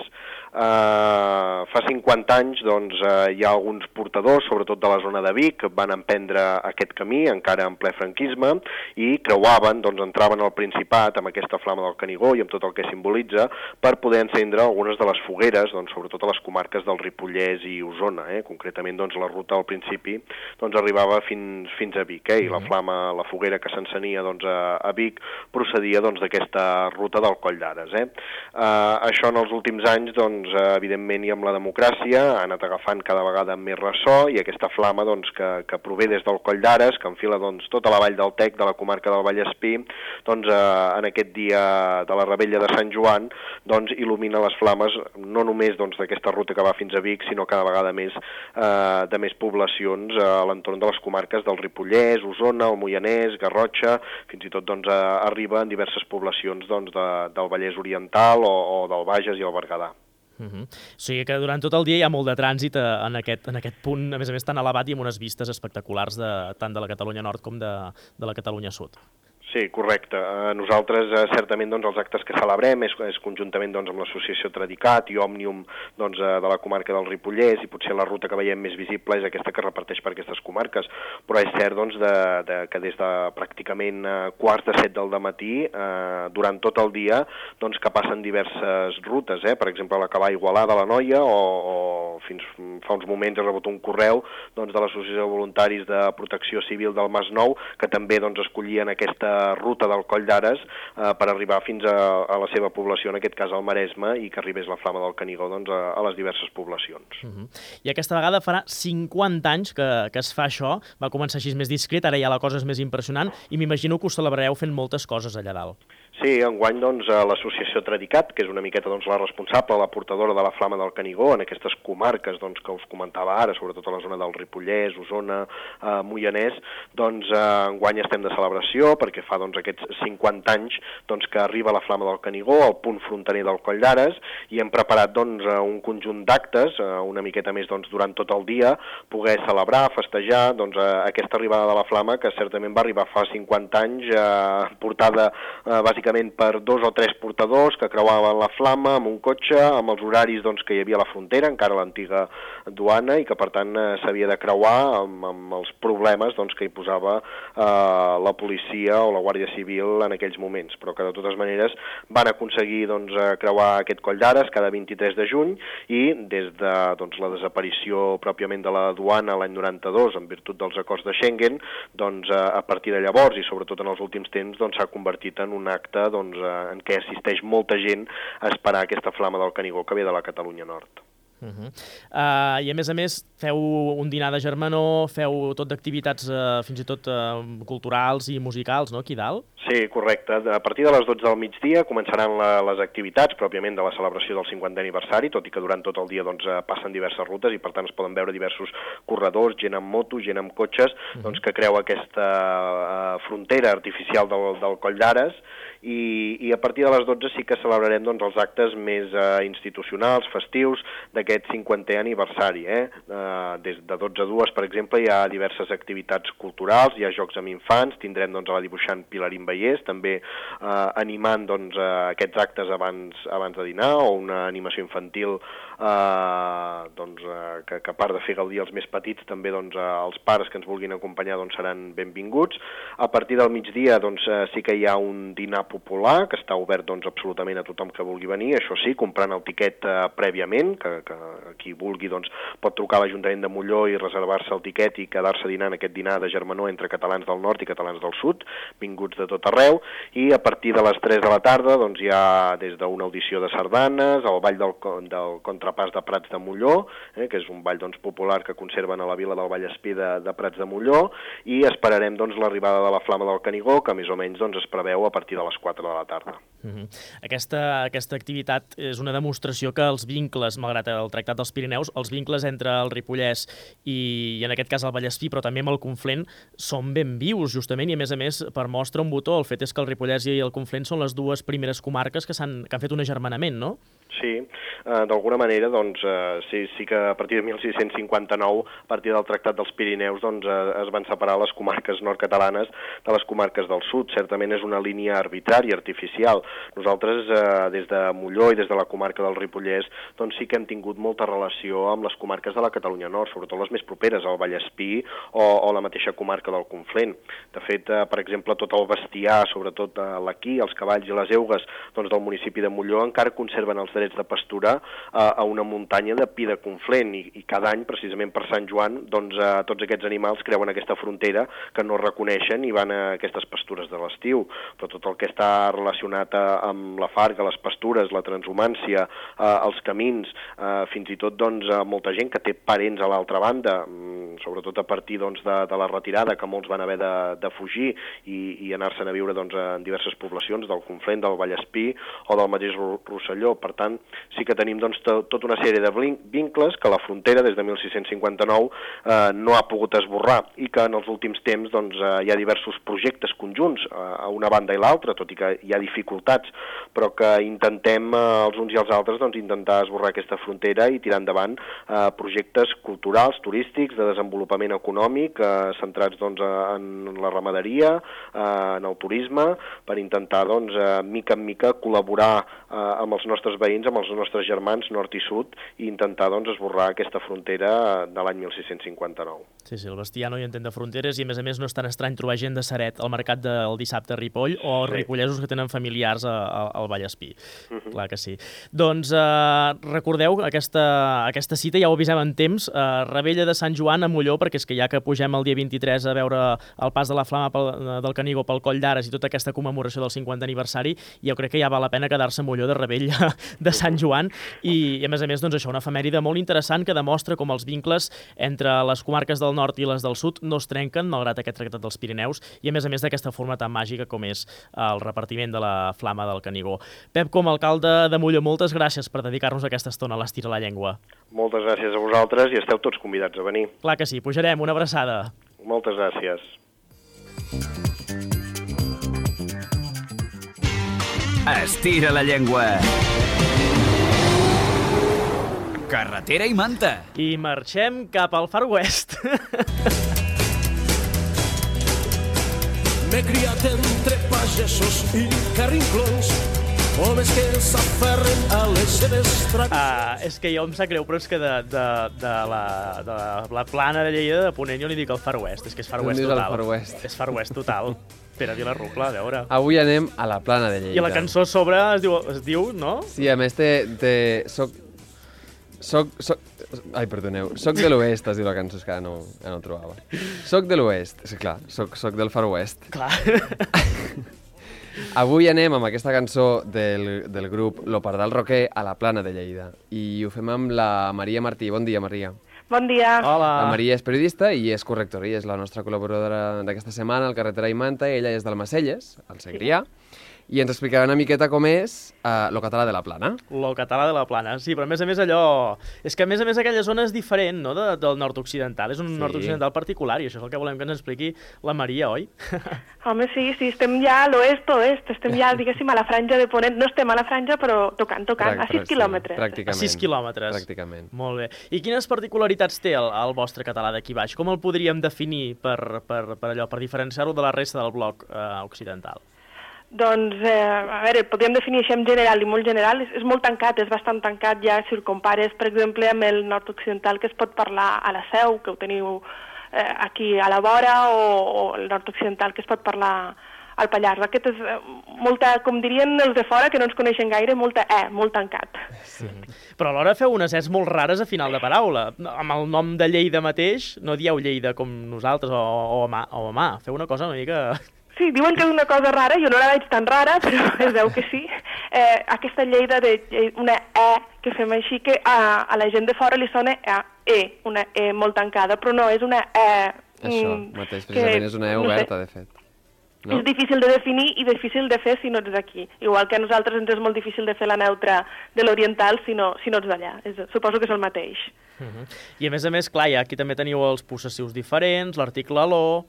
Eh, fa cinquanta anys doncs, eh, hi ha alguns portadors, sobretot de la zona de Vic, que van emprendre aquest camí, encara en ple franquisme, i creuaven, doncs, entraven al Principat amb aquesta flama del Canigó i amb tot el que simbolitza, per poder encendre algunes de les fogueres, doncs, sobretot a les comarques del Ripollès i Osona. Eh? Concretament, doncs, la ruta al principi doncs, arribava fins, fins a Vic, eh? I la flama, la foguera que s'encenia doncs, a, a Vic procedia doncs, d'aquesta ruta del Coll d'Ares. Eh? Eh, això en els últims anys, doncs, evidentment, i amb la democràcia, ha anat agafant cada vegada més ressò, i aquesta flama doncs, que, que prové des del Coll d'Ares, que enfila doncs, tota la vall del Tec, de la comarca del Vallespí, doncs, eh, en aquest dia de la Rebella de Sant Joan, doncs, il·lumina les flames no només doncs, d'aquesta ruta que va fins a Vic, sinó cada vegada més eh, de més poblacions eh, a l'entorn de les comarques del Ripollès, Osona, el Moianès, Garrotxa, fins i tot doncs, eh, arriba en diverses poblacions doncs, de, del Vallès Oriental o, o del Bages i el Berguedà. Uh -huh. O sigui que durant tot el dia hi ha molt de trànsit en aquest, en aquest punt, a més a més tan elevat i amb unes vistes espectaculars de, tant de la Catalunya Nord com de, de la Catalunya Sud. Sí, correcte. Nosaltres, eh, certament, doncs, els actes que celebrem és, és conjuntament doncs, amb l'associació Tradicat i Òmnium doncs, de la comarca del Ripollès, i potser la ruta que veiem més visible és aquesta que es reparteix per aquestes comarques. Però és cert doncs, de, de, que des de pràcticament eh, quarts de set del dematí, eh, durant tot el dia, doncs, que passen diverses rutes. Eh? Per exemple, la que va a Igualada, a la Noia, o, o fins fa uns moments he rebut un correu doncs, de l'Associació de Voluntaris de Protecció Civil del Masnou, que també doncs, escollien aquesta ruta del Coll d'Ares eh, per arribar fins a, a la seva població, en aquest cas al Maresme, i que arribés la flama del Canigó doncs, a, a les diverses poblacions. Uh -huh. I aquesta vegada farà cinquanta anys que, que es fa això, va començar així més discret, ara ja la cosa és més impressionant, i m'imagino que us celebrareu fent moltes coses allà dalt. Sí, enguany doncs, l'associació Tradicat, que és una miqueta doncs, la responsable, la portadora de la flama del Canigó en aquestes comarques doncs, que us comentava ara, sobretot a la zona del Ripollès, Osona, eh, Moianès, doncs eh, enguany estem de celebració perquè fa doncs, aquests cinquanta anys doncs, que arriba la flama del Canigó al punt fronterer del Coll d'Ares, i hem preparat doncs, un conjunt d'actes, eh, una miqueta més doncs, durant tot el dia, poder celebrar, festejar doncs, eh, aquesta arribada de la flama, que certament va arribar fa cinquanta anys, eh, portada eh, bàsicament per dos o tres portadors que creuaven la flama amb un cotxe, amb els horaris doncs, que hi havia a la frontera, encara l'antiga duana, i que per tant eh, s'havia de creuar amb, amb els problemes doncs, que hi posava eh, la policia o la Guàrdia Civil en aquells moments, però que de totes maneres van aconseguir doncs, creuar aquest Coll d'Ares cada vint-i-tres de juny, i des de doncs, la desaparició pròpiament de la duana l'any noranta-dos en virtut dels acords de Schengen, doncs, a partir de llavors i sobretot en els últims temps doncs, s'ha convertit en un acte doncs, en què assisteix molta gent a esperar aquesta flama del Canigó que ve de la Catalunya Nord. Uh -huh. uh, I a més a més feu un dinar de germanor, feu tot d'activitats uh, fins i tot uh, culturals i musicals, no?, aquí dalt? Sí, correcte. A partir de les dotze del migdia començaran la, les activitats pròpiament de la celebració del cinquantè aniversari, tot i que durant tot el dia doncs, passen diverses rutes i per tant es poden veure diversos corredors, gent amb moto, gent amb cotxes, uh -huh. doncs, que creua aquesta uh, frontera artificial del, del Coll d'Ares, i, i a partir de les dotze sí que celebrarem doncs, els actes més uh, institucionals, festius, d'aquest cinquantè aniversari. Eh? Uh, des de dotze a dues, per exemple, hi ha diverses activitats culturals, hi ha jocs amb infants, tindrem doncs, a la dibuixant Pilarín Vallès, també uh, animant doncs, uh, aquests actes abans, abans de dinar, o una animació infantil uh, doncs, uh, que, que a part de fer gaudir els més petits, també doncs, uh, els pares que ens vulguin acompanyar doncs, seran benvinguts. A partir del migdia doncs, uh, sí que hi ha un dinar popular, que està obert doncs, absolutament a tothom que vulgui venir, això sí, comprant el tiquet uh, prèviament, que, que qui vulgui doncs, pot trucar a l'Ajuntament de Molló i reservar-se el tiquet i quedar-se dinant aquest dinar de germanor entre catalans del nord i catalans del sud, vinguts de tot arreu, i a partir de les tres de la tarda doncs, hi ha des d'una audició de sardanes, el ball del, del contrapàs de Prats de Molló, eh, que és un ball doncs, popular que conserven a la vila del Vallespí de, de Prats de Molló, i esperarem doncs, l'arribada de la flama del Canigó, que més o menys doncs, es preveu a partir de les quatre de la tarda. Uh-huh. Aquesta, aquesta activitat és una demostració que els vincles, malgrat el Tractat dels Pirineus, els vincles entre el Ripollès i, i en aquest cas el Vallespí, però també amb el Conflent, són ben vius, justament, i a més a més, per mostra un botó, el fet és que el Ripollès i el Conflent són les dues primeres comarques que, han, que han fet un agermanament, no? Sí, eh, d'alguna manera, doncs, eh, sí, sí que a partir de mil sis-cents cinquanta-nou, a partir del Tractat dels Pirineus, doncs, eh, es van separar les comarques nord-catalanes de les comarques del sud. Certament és una línia arbitrària, artificial. Nosaltres, eh, des de Molló i des de la comarca del Ripollès, doncs sí que hem tingut molta relació amb les comarques de la Catalunya Nord, sobretot les més properes, el Vallespí o, o la mateixa comarca del Conflent. De fet, eh, per exemple, tot el bestiar, sobretot eh, l'equí, els cavalls i les eugues, doncs, del municipi de Molló encara conserven els drets de pasturar a, a una muntanya de pi de Conflent i, i cada any, precisament per Sant Joan, doncs eh, tots aquests animals creuen aquesta frontera que no reconeixen i van a aquestes pastures de l'estiu. Però tot el que està relacionat a, amb la farga, les pastures, la transhumància, eh, els camins, eh, fins i tot doncs, eh, molta gent que té parents a l'altra banda, mm, sobretot a partir doncs, de, de la retirada, que molts van haver de, de fugir i, i anar-se'n a viure doncs, en diverses poblacions del Conflent, del Vallespí o del mateix Rosselló. Per tant, sí que tenim doncs, tota una sèrie de vincles que la frontera des de mil sis-cents cinquanta-nou eh, no ha pogut esborrar i que en els últims temps doncs, eh, hi ha diversos projectes conjunts eh, a una banda i l'altra, tot i que hi ha dificultats, però que intentem eh, els uns i els altres doncs, intentar esborrar aquesta frontera i tirar endavant eh, projectes culturals, turístics, de desenvolupament econòmic, eh, centrats doncs, en la ramaderia, eh, en el turisme, per intentar doncs, eh, mica en mica col·laborar eh, amb els nostres veïns, amb els nostres germans nord i sud i intentar doncs, esborrar aquesta frontera de l'any mil sis-cents cinquanta-nou. Sí, sí, el bestiar no hi entén de fronteres i a més a més no és tan estrany trobar gent de Ceret al mercat del dissabte a Ripoll o sí. ripollesos que tenen familiars a, a, al Vallespí. Uh -huh. Clar que sí. Doncs eh, recordeu aquesta, aquesta cita, ja ho avisem en temps, eh, Rebella de Sant Joan a Molló, perquè és que ja que pugem el dia vint-i-tres a veure el pas de la flama pel, del Canigó pel Coll d'Ares i tota aquesta commemoració del cinquantè aniversari, jo crec que ja val la pena quedar-se a Molló de Rebella de Sant Joan i, i a més a més doncs això, una efemèride molt interessant que demostra com els vincles entre les comarques del nord i les del sud no es trenquen malgrat aquest tractat dels Pirineus i a més a més d'aquesta forma tan màgica com és el repartiment de la flama del Canigó. Pep, com a alcalde de Molló, moltes gràcies per dedicar-nos aquesta estona a l'Estira la Llengua. Moltes gràcies a vosaltres i esteu tots convidats a venir. Clar que sí, pujarem, una abraçada. Moltes gràcies. Estira la llengua. Carretera i manta. I marxem cap al Far West. M'he criat entre pagesos i carrinclons, homes que s'aferren a les seves traccions. Ah, és que jo em sap greu, però és que de, de, de, la, de la plana de Lleida, de Ponent, jo li dic el Far West. És que és Far West total. Far West. És Far West total. Pere Vilarrucla, a veure. Avui anem a la plana de Lleida. I la cançó sobre es diu, es diu no? Sí, a més té... té soc, soc, soc, ai, perdoneu. Soc de l'oest, es diu la cançó, és que ara no, ja no ho trobava. Soc de l'oest, sí, clar, soc, soc del Far West. Clar. Avui anem amb aquesta cançó del, del grup Lo Pardal Roquer a la plana de Lleida. I ho fem amb la Maria Martí. Bon dia, Maria. Bon dia. Hola. La Maria és periodista i és correctora, i és la nostra col·laboradora d'aquesta setmana al Carretera i Manta. Ella és d'Almacelles, al Segrià, sí. I ens explicarà una miqueta com és uh, lo català de la plana. Lo català de la plana, sí, però a més a més allò... És que a més a més aquella zona és diferent, no?, de, del nord-occidental. És un sí. nord-occidental particular i això és el que volem que ens expliqui la Maria, oi? Home, sí, sí, estem ja a l'oest-oest, estem ja, diguéssim, a la franja de Ponent. No estem a la franja, però tocant, tocant, a sis quilòmetres. Pràcticament. A sis quilòmetres. Pràcticament. Molt bé. I quines particularitats té el, el vostre català d'aquí baix? Com el podríem definir per, per, per allò, per diferenciar-ho de la resta del bloc eh, occidental? Doncs, eh, a veure, podríem definir això en general i molt general. És, és molt tancat, és bastant tancat ja si ho compares, per exemple, amb el nord-occidental, que es pot parlar a la Seu, que ho teniu eh, aquí a la vora, o, o el nord-occidental, que es pot parlar al Pallars. Aquest és eh, molta, com dirien els de fora, que no ens coneixen gaire, molta E, molt tancat. Sí. Però alhora feu unes Es molt rares a final de paraula. Amb el nom de Lleida mateix, no dieu Lleida com nosaltres, o, o, mà, o mà. Feu una cosa una mica... Sí, diuen que és una cosa rara, jo no la veig tan rara, però es veu que sí. Eh, aquesta Lleida de una E que fem així, que a, a la gent de fora li sona a E, una E molt tancada, però no, és una E... Això mateix, precisament, que, és una E oberta, no sé, de fet. No? És difícil de definir i difícil de fer si no ets d'aquí. Igual que a nosaltres ens és molt difícil de fer la neutra de l'oriental si no, si no ets d'allà. Suposo que és el mateix. Uh-huh. I a més a més, clar, ja aquí també teniu els possessius diferents, l'article lo...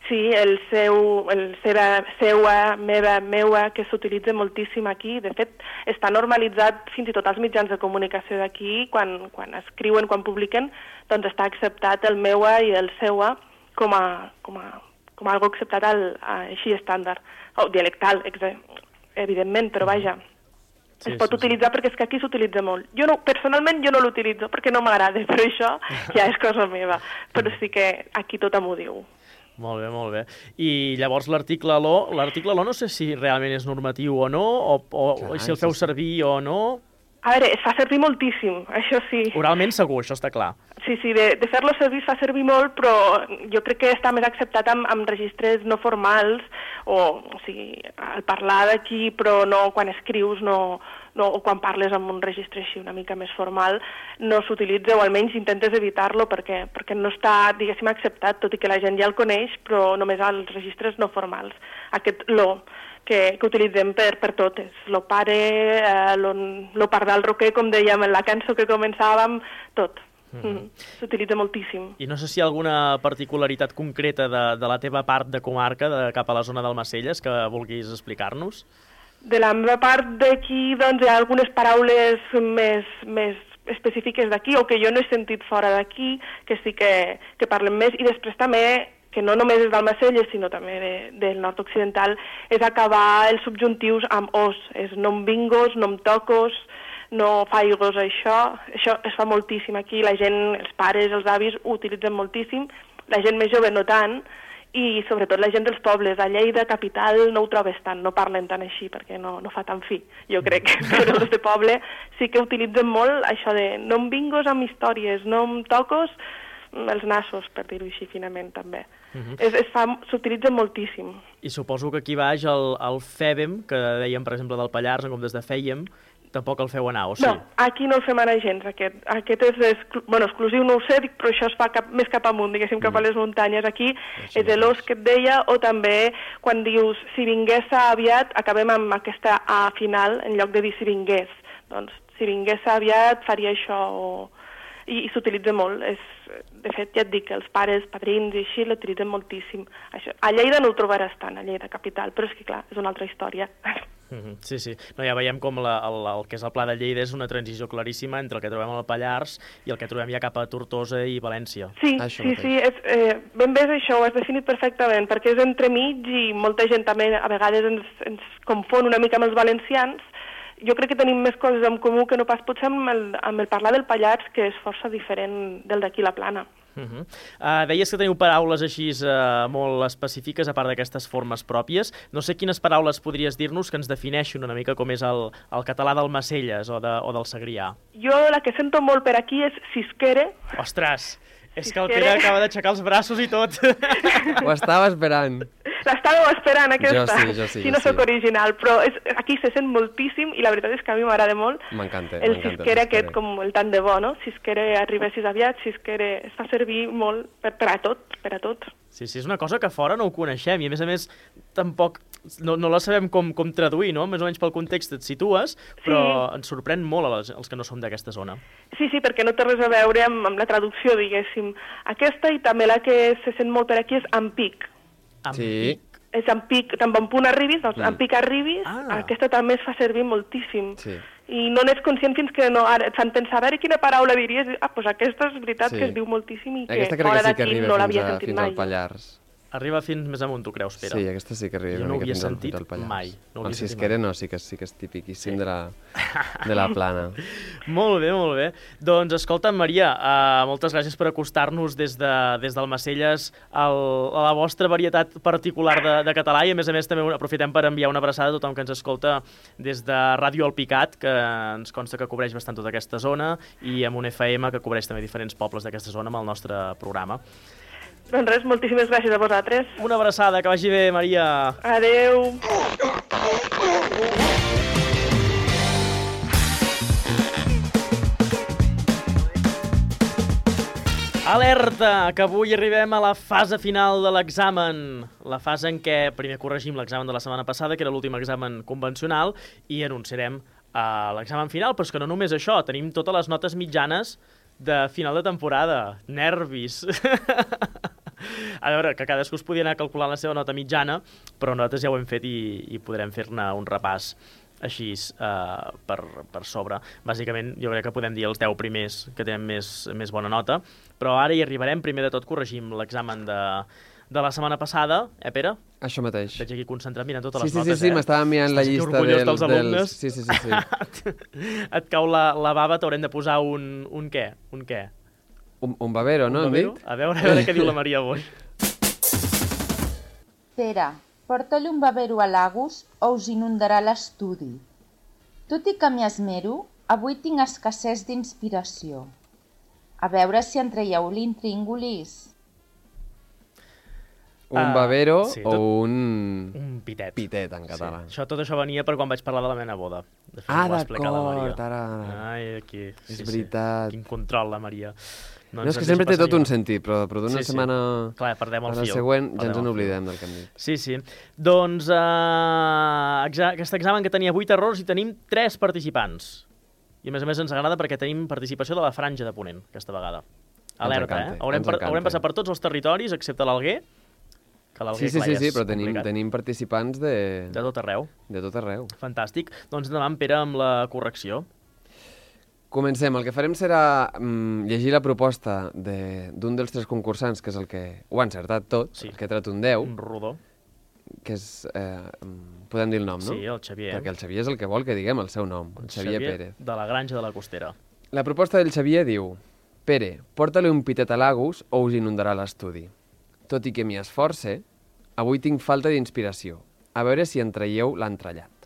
Sí, el seu, el seva, seua, meva, meua, que s'utilitza moltíssim aquí. De fet, està normalitzat fins i tot als mitjans de comunicació d'aquí, quan, quan escriuen, quan publiquen, doncs està acceptat el meua i el seua com a, com a, com a algo acceptat al, a, així estàndard, o dialectal, evidentment, però vaja. Sí, es pot sí, utilitzar sí. perquè és que aquí s'utilitza molt. Jo no, personalment jo no l'utilitzo perquè no m'agrada, però això ja és cosa meva. Però sí que aquí tothom ho diu. Molt bé, molt bé. I llavors l'article L O, l'article L O no sé si realment és normatiu o no, o, o, Clar, o si el feu servir o no... A veure, es fa servir moltíssim, això sí. Oralment segur, això està clar. Sí, sí, de, de fer-lo servir es fa servir molt, però jo crec que està més acceptat amb, amb registres no formals, o, o sigui, al parlar d'aquí, però no quan escrius, no, no, o quan parles amb un registre així una mica més formal, no s'utilitza, o almenys intentes evitar-lo, perquè, perquè no està, diguéssim, acceptat, tot i que la gent ja el coneix, però només als registres no formals. Aquest lo que, que utilitzem per, per totes. Lo pare, eh, lo, lo pardal roquer, com dèiem en la cançó que començàvem, tot. Mm-hmm. Mm. S'utilitza moltíssim. I no sé si hi ha alguna particularitat concreta de, de la teva part de comarca, de cap a la zona d'Almacelles, que vulguis explicar-nos? De la meva part d'aquí, doncs, hi ha algunes paraules més, més específiques d'aquí, o que jo no he sentit fora d'aquí, que sí que, que parlem més, i després també que no només és d'Almacelles, sinó també de, del nord occidental, és acabar els subjuntius amb os. És no em vingos, no em tocos, no faigos, això. Això es fa moltíssim aquí. La gent, els pares, els avis, ho utilitzen moltíssim. La gent més jove no tant, i sobretot la gent dels pobles. A Lleida, capital, no ho trobes tant, no parlen tant així, perquè no, no fa tan fi, jo crec. Però els de poble sí que utilitzen molt això de no em vingos amb històries, no em tocos, els nassos, per dir-ho així finament, també. Uh-huh. es, es fa, s'utilitza moltíssim. I suposo que aquí baix el, el fèvem, que dèiem, per exemple, del Pallars, en comptes de fèiem, tampoc el feu anar, o sí? No, aquí no el fem anar gens, aquest. Aquest és, exclu bueno, exclusiu, no ho sé, però això es fa cap, més cap amunt, diguéssim, cap a les muntanyes. Aquí sí, és l'os que et deia, o també quan dius si vinguessa aviat, acabem amb aquesta A final, en lloc de dir si vingués. Doncs si vinguessa aviat faria això, o... i, i s'utilitza molt. És, de fet, ja et dic que els pares, padrins i així l'utilitzen moltíssim. Això. A Lleida no ho trobaràs tant, a Lleida capital, però és que, clar, és una altra història. Mm-hmm. Sí, sí. No, ja veiem com la, el, el que és el Pla de Lleida és una transició claríssima entre el que trobem al Pallars i el que trobem ja cap a Tortosa i València. Sí, ah, sí, sí. És, eh, ben bé és això, ho has definit perfectament, perquè és entremig i molta gent també a vegades ens, ens confon una mica amb els valencians. Jo crec que tenim més coses en comú que no pas potser amb el, amb el parlar del Pallars, que és força diferent del d'aquí la Plana. Uh-huh. uh, deies que teniu paraules així uh, molt específiques, a part d'aquestes formes pròpies. No sé quines paraules podries dir-nos que ens defineixin una mica com és el, el català d'Almacelles o, de, o del Segrià. Jo la que sento molt per aquí és cisquere. Ostres, és que el Pere acaba d'aixecar els braços i tot. Ho estava esperant. L'estàveu esperant, aquesta. Jo sí, jo sí. Si no sí. soc original, però és, aquí se sent moltíssim i la veritat és que a mi m'agrada molt. M'encanta, el cisquere aquest, com el tant de bo, no? Cisquere arribessis aviat, cisquere es fa servir molt per, per a tot, per a tot. Sí, sí, és una cosa que fora no ho coneixem i a més a més tampoc no, no la sabem com, com traduir, no? Més o menys pel context et situes, però sí. Ens sorprèn molt a les, els que no som d'aquesta zona. Sí, sí, perquè no té res a veure amb, amb la traducció, diguéssim. Aquesta i també la que se sent molt per aquí és amb pic. Amb sí. pic. És amb pic, amb bon punt arribis, doncs mm. amb pic arribis, ah. Aquesta també es fa servir moltíssim. Sí. I no n'és conscient fins que no, ara et fan pensar, a veure quina paraula diries, ah, doncs aquesta és veritat sí. Que es diu moltíssim i que fora d'aquí sí no l'havia sentit mai. Al Pallars. Arriba fins més amunt, tu creus, Pere? Sí, aquesta sí que arriba jo no una mica fins al, sentit al Pallars. Mai. No el cisquere no, sí que, sí que és tipiquíssim sí. de, la, de la Plana. Molt bé, molt bé. Doncs, escolta, Maria, uh, moltes gràcies per acostar-nos des de, des d'Almacelles a la vostra varietat particular de, de català i, a més a més, també aprofitem per enviar una abraçada a tothom que ens escolta des de Ràdio Alpicat, que ens consta que cobreix bastant tota aquesta zona, i amb un F M que cobreix també diferents pobles d'aquesta zona amb el nostre programa. Doncs res, moltíssimes gràcies a vosaltres. Una abraçada, que vagi bé, Maria. Adeu. Alerta, que avui arribem a la fase final de l'examen. La fase en què primer corregim l'examen de la setmana passada, que era l'últim examen convencional, i anunciarem uh, l'examen final. Però és que no només això, tenim totes les notes mitjanes de final de temporada. Nervis. A veure, que cadascú es podia anar calculant la seva nota mitjana, però nosaltres ja ho hem fet i, i podrem fer-ne un repàs així uh, per, per sobre. Bàsicament, jo crec que podem dir els deu primers que tenen més, més bona nota, però ara hi arribarem. Primer de tot corregim l'examen de, de la setmana passada, eh, Pere? Això mateix. Veig aquí concentrat mirant totes sí, les sí, notes, sí, sí, eh? m'estava mirant la llista del, dels alumnes. dels... Sí, sí, sí. sí. Et cau la, la bava, t'haurem de posar un, un què? Un què? Un, un babero, no? Un babero? A veure, a veure què diu la Maria avui. Pere, porta-li un babero a l'Agus o us inundarà l'estudi. Tot i que m'hi esmero, avui tinc escassez d'inspiració. A veure si en traieu l'intríngulis. Un babero uh, sí, tot... o un... Un pitet. Pitet, en català. Sí. Això, tot això venia per quan vaig parlar de la meva boda. De fet, ah, d'acord, ara... Ai, aquí. És sí, veritat. Sí. Quin control, la Maria. No, no és que sempre té tot un sentit, però, però d'una sí, sí. setmana Clar, perdem el a la fil. següent ja Perdem ens n'oblidem del que hem dit. Sí, sí. Doncs uh, exa aquest examen que tenia vuit errors i tenim tres participants. I a més a més ens agrada perquè tenim participació de la Franja de Ponent, aquesta vegada. Alerta, encanta, eh? Haurem, per, haurem passat per tots els territoris, excepte l'Alguer, que l'Alguer, sí, sí, clar, sí, ja sí, és però tenim, complicat. tenim participants de... De tot arreu. De tot arreu. Fantàstic. Doncs endavant, Pere, amb la correcció. Comencem. El que farem serà mm, llegir la proposta d'un de, dels tres concursants, que és el que ho ha encertat tot, sí. el que ha tret un deu. Un rodó. Que és... Eh, podem dir el nom, no? Sí, el Xavier. Perquè el Xavier és el que vol que diguem el seu nom, el, el Xavier, Xavier Pérez. De la Granja de la Costera. La proposta del Xavier diu: Pere, porta-li un pitet a l'Agus o us inundarà l'estudi. Tot i que m'hi esforce, avui tinc falta d'inspiració. A veure si en traieu l'entrellat.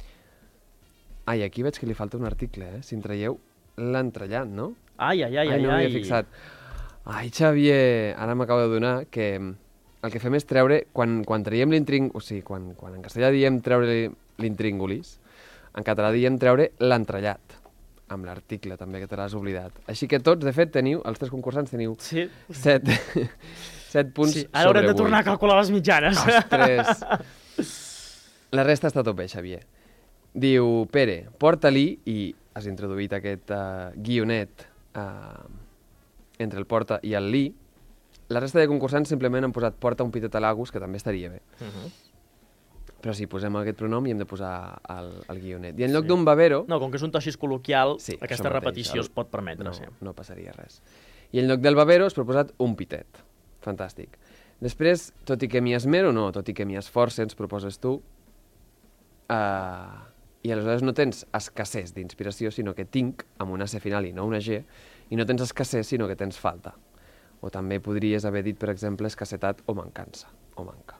Ai, aquí veig que li falta un article, eh? Si en traieu l'entrellat, no? Ai, ai, ai, ai. Ai, no m'hi he fixat. Ai, Xavier, ara m'acabo de donar que el que fem és treure, quan, quan traiem l'intring... O sigui, quan, quan en castellà diem treure l'intríngulis, en català diem treure l'entrellat, amb l'article també, que te l'has oblidat. Així que tots, de fet, teniu, els tres concursants teniu sí. set, set punts sí. Ara sobre haurem de tornar a calcular les mitjanes. Ostres! La resta està tot bé, Xavier. Diu, Pere, porta-li, i has introduït aquest uh, guionet uh, entre el porta i el li. La resta de concursants simplement han posat porta un pitet a l'Agus, que també estaria bé. Uh -huh. Però si posem aquest pronom hi hem de posar el, el guionet. I en lloc sí. d'un babero... No, com que és un to així col·loquial, sí, aquesta repetició el... es pot permetre. No, sí. no passaria res. I en lloc del babero has proposat un pitet. Fantàstic. Després, tot i que m'hi esmero, no, tot i que m'hi esforce, ens proposes tu, uh, i aleshores no tens escassez d'inspiració, sinó que tinc, amb una C final i no una G, i no tens escassez, sinó que tens falta. O també podries haver dit, per exemple, escassetat o mancança, o manca.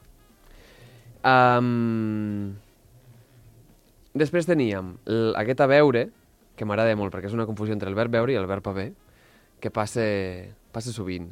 Um... Després teníem aquest a veure, que m'agrada molt, perquè és una confusió entre el verb veure i el verb haver, que passa, passa sovint.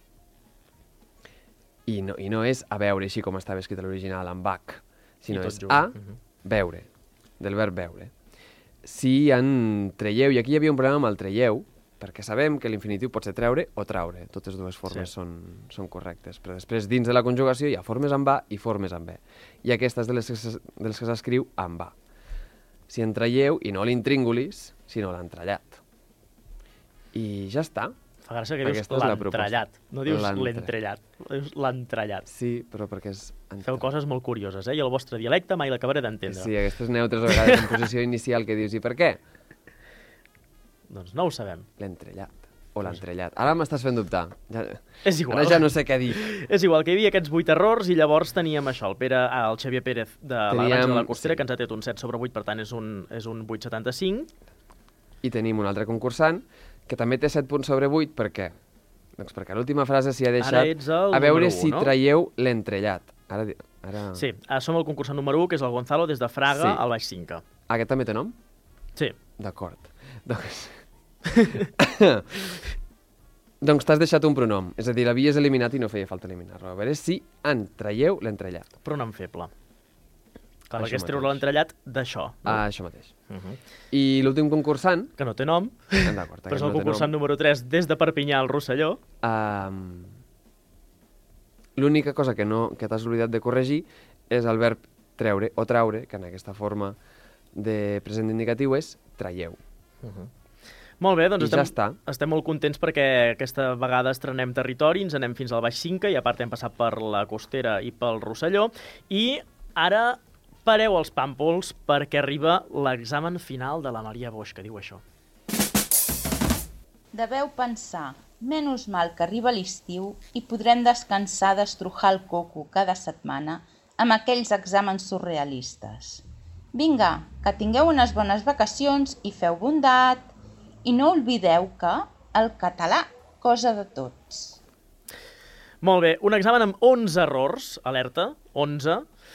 I no, I no és a veure, així com estava escrit a l'original, amb H, sinó és a veure, del verb veure. Si en traieu, i aquí hi havia un problema amb el traieu, perquè sabem que l'infinitiu pot ser treure o traure. Totes dues formes sí. són, són correctes. Però després, dins de la conjugació, hi ha formes amb A i formes amb B. I aquesta és de les que, de les que s'escriu amb A. Si en traieu, i no l'intríngulis, sinó l'entrellat. I ja està. Fa gràcia que dius l'entrellat. No dius l'entrellat, dius l'entrellat. Sí, però perquè és... Feu coses molt curioses, eh? I el vostre dialecte mai l'acabaré d'entendre. Sí, aquestes neutres a vegades en posició inicial que dius, i per què? Doncs no ho sabem. L'entrellat. O l'entrellat. Ara m'estàs fent dubtar. Ja... És igual. Ara ja no sé què dir. És igual, que hi havia aquests vuit errors i llavors teníem això, el, Pere, ah, el Xavier Pérez de teníem... la Granja de la Costera, sí. que ens ha tret un set sobre vuit, per tant és un, és un vuit coma setanta-cinc. I tenim un altre concursant que també té set punts sobre vuit. Per què? Doncs perquè a l'última frase s'hi ha deixat a veure un, si no? traieu l'entrellat. Ara, ara... Sí, som el concursant número un, que és el Gonzalo, des de Fraga sí. al Baix Cinca. Aquest també té nom? Sí. D'acord. Doncs... doncs t'has deixat un pronom, és a dir, l'havies eliminat i no feia falta eliminar-lo. A veure si en traieu l'entrellat. Pronom feble. Clar, perquè és treure l'entrellat d'això. No? Ah, això mateix. Uh -huh. I l'últim concursant... Que no té nom, d'acord, però és el no concursant número tres des de Perpinyà al Rosselló. Um, L'única cosa que, no, que t'has oblidat de corregir és el verb treure o traure, que en aquesta forma de present indicatiu és traieu. Uh -huh. Molt bé, doncs I estem, ja està. estem molt contents perquè aquesta vegada estrenem territori, ens anem fins al Baix Cinca i a part hem passat per la Costera i pel Rosselló i ara pareu els pàmpols perquè arriba l'examen final de la Maria Boix, que diu això. Deveu pensar, menys mal que arriba l'estiu i podrem descansar d'estrujar el coco cada setmana amb aquells exàmens surrealistes. Vinga, que tingueu unes bones vacacions i feu bondat. I no oblideu que el català, cosa de tots. Molt bé, un examen amb onze errors, alerta, onze,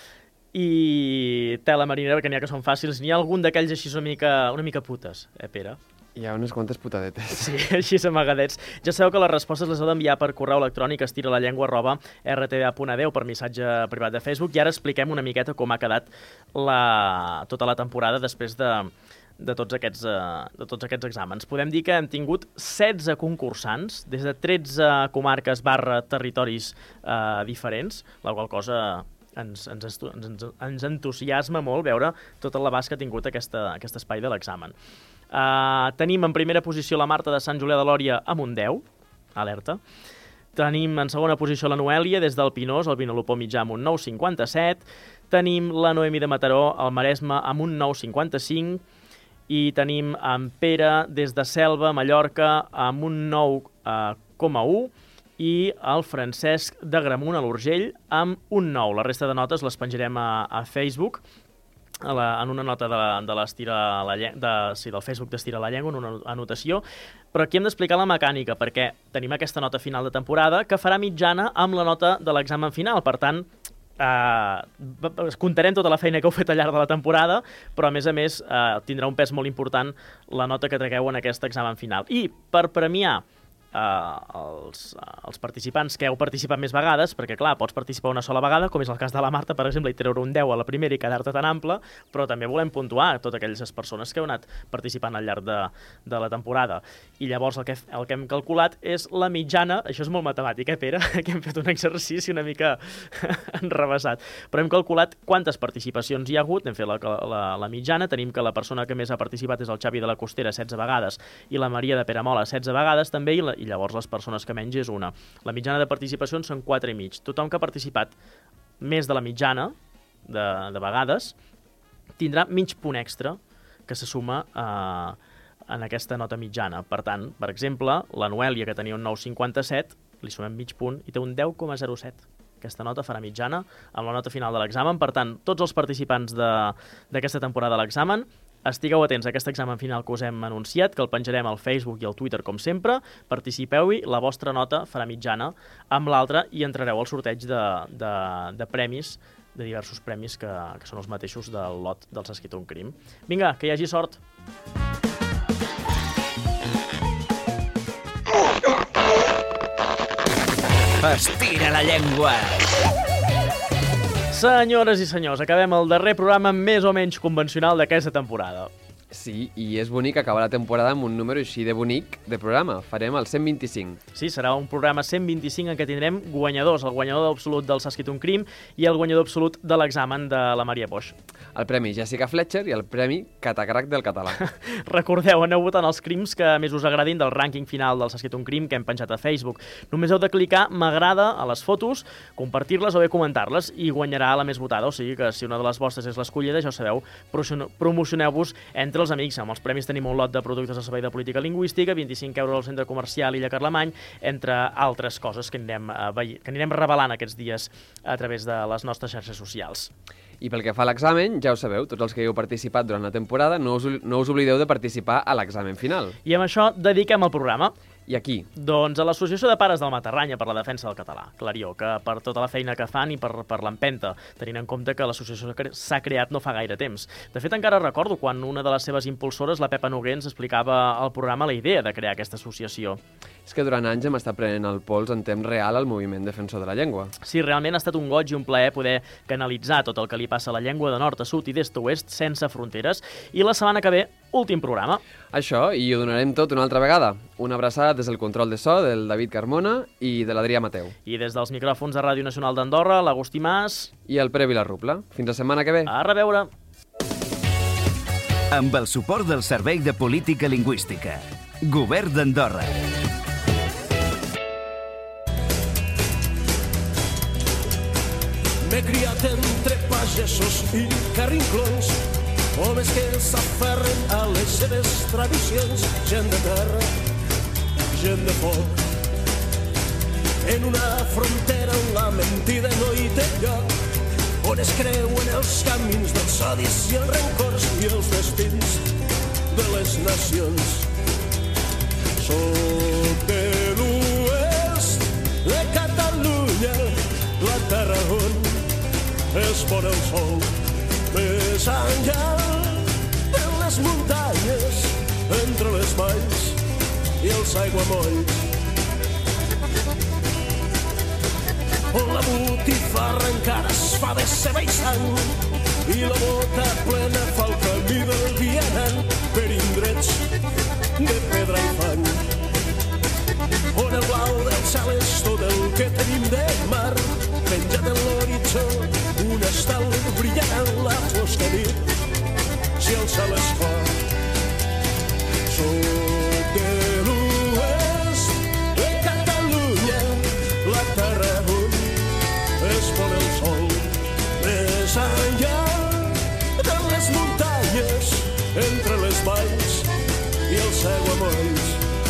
i tela marinera, perquè n'hi ha que són fàcils, n'hi ha algun d'aquells així una mica, una mica putes, eh, Pere? Hi ha unes quantes putadetes. Sí, així amagadets. Ja sabeu que les respostes les heu d'enviar per correu electrònic estiralallengua arroba r t v a punt a d e u per missatge privat de Facebook i ara expliquem una miqueta com ha quedat la... tota la temporada després de... De tots, aquests, de tots aquests exàmens. Podem dir que hem tingut setze concursants des de tretze comarques barra territoris eh, diferents, la qual cosa ens, ens, ens, ens entusiasma molt veure tot l'abast que ha tingut aquesta, aquest espai de l'examen. Eh, tenim en primera posició la Marta de Sant Julià de Lòria amb un deu, alerta. Tenim en segona posició la Noèlia des del Pinós, el Vinalopó mitjà amb un nou coma cinquanta-set. Tenim la Noemi de Mataró, al Maresme, amb un nou coma cinquanta-cinc. I tenim en Pere des de Selva, Mallorca, amb un nou coma un i el Francesc de Gramunt a l'Urgell amb un nou. La resta de notes les penjarem a, a Facebook, a la, en una nota de, de, la, de, sí, del Facebook d'Estira la Llengua, en una anotació, però aquí hem d'explicar la mecànica, perquè tenim aquesta nota final de temporada que farà mitjana amb la nota de l'examen final, per tant, Uh, comptarem tota la feina que heu fet al llarg de la temporada, però a més a més uh, tindrà un pes molt important la nota que tragueu en aquest examen final. I per premiar uh, els, uh, els participants que heu participat més vegades, perquè clar, pots participar una sola vegada, com és el cas de la Marta, per exemple, i treure un deu a la primera i quedar-te tan ample, però també volem puntuar totes aquelles persones que heu anat participant al llarg de, de la temporada. I llavors el que, el que hem calculat és la mitjana, això és molt matemàtic, eh, Pere? Que hem fet un exercici una mica enrevessat, però hem calculat quantes participacions hi ha hagut, hem fet la, la, la mitjana, tenim que la persona que més ha participat és el Xavi de la Costera, setze vegades, i la Maria de Peramola, setze vegades també, i, la, i llavors les persones que menys és una. La mitjana de participacions són quatre i mig. Tothom que ha participat més de la mitjana de, de vegades tindrà mig punt extra que se suma a eh, en aquesta nota mitjana. Per tant, per exemple, la Noèlia, que tenia un nou coma cinquanta-set, li sumem mig punt i té un deu coma zero set. Aquesta nota farà mitjana amb la nota final de l'examen. Per tant, tots els participants d'aquesta temporada de l'examen, estigueu atents a aquest examen final que us hem anunciat, que el penjarem al Facebook i al Twitter, com sempre. Participeu-hi, la vostra nota farà mitjana amb l'altra i entrareu al sorteig de, de, de premis, de diversos premis que, que són els mateixos del lot dels Esquit un Crim. Vinga, que hi hagi sort! Estira la llengua! Senyores i senyors, acabem el darrer programa més o menys convencional d'aquesta temporada. Sí, i és bonic acabar la temporada amb un número així de bonic de programa. Farem el cent vint-i-cinc. Sí, serà un programa cent vint-i-cinc en què tindrem guanyadors, el guanyador absolut del S'ha un Crim i el guanyador absolut de l'examen de la Maria Boix. El premi Jessica Fletcher i el premi Catacrac del català. Recordeu, aneu votant els crims que més us agradin del rànquing final del S'ha un Crim que hem penjat a Facebook. Només heu de clicar m'agrada a les fotos, compartir-les o bé comentar-les i guanyarà la més votada. O sigui que si una de les vostres és l'escollida, ja ho sabeu, promocioneu-vos entre els amics. Amb els premis tenim un lot de productes de servei de política lingüística, vint-i-cinc euros al centre comercial Illa Carlemany, entre altres coses que anirem, eh, que anirem revelant aquests dies a través de les nostres xarxes socials. I pel que fa a l'examen, ja ho sabeu, tots els que hi heu participat durant la temporada, no us, no us oblideu de participar a l'examen final. I amb això dediquem el programa. I aquí? Doncs a l'Associació de Pares del Matarranya per la Defensa del Català, Clarió, que per tota la feina que fan i per, per l'empenta, tenint en compte que l'associació s'ha creat no fa gaire temps. De fet, encara recordo quan una de les seves impulsores, la Pepa Noguer, ens explicava al programa la idea de crear aquesta associació. És que durant anys hem estat prenent el pols en temps real al moviment defensor de la llengua. Sí, realment ha estat un goig i un plaer poder canalitzar tot el que li passa a la llengua de nord a sud i d'est a oest sense fronteres. I la setmana que ve, últim programa. Això, i ho donarem tot una altra vegada. Una abraçada des del control de so del David Carmona i de l'Adrià Mateu. I des dels micròfons de Ràdio Nacional d'Andorra, l'Agustí Mas... I el Pere Vilarrubla. Fins la setmana que ve. A reveure. Amb el suport del Servei de Política Lingüística. Govern d'Andorra. M'he criat entre pagesos i carrinclons, homes que s'aferren a les seves tradicions, gent de terra, gent de foc. En una frontera on la mentida no hi té lloc, on es creuen els camins dels odis i els rencors i els destins de les nacions. Soc de l'oest de Catalunya, la terra on es pon el sol, més enllà de les muntanyes, entre les valls i els aiguamolls. On la botifarra encara es fa de ceba i sang i la bota plena fa el camí del vianant per indrets de pedra i fang. On el blau del cel és tot el que tenim de mar, penjat en l'horitzó una estel brillant en la fosca nit si el cel és fort. Soc de l'oest de Catalunya, la terra on es pon el sol, més enllà de les muntanyes, entre les valls i els aiguamolls.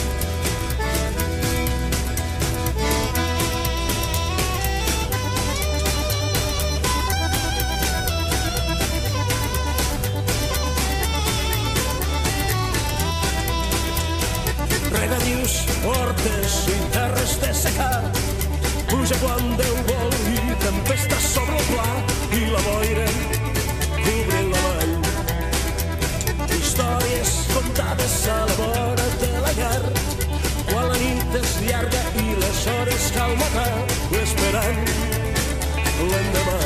Regadius, hortes i terres de secà, pluja quan Déu vol i tempesta sobre el pla i la boira cobrint la vall. Històries contades a la vora de la llar, quan la nit és llarga i les hores cal matar, esperant l'endemà.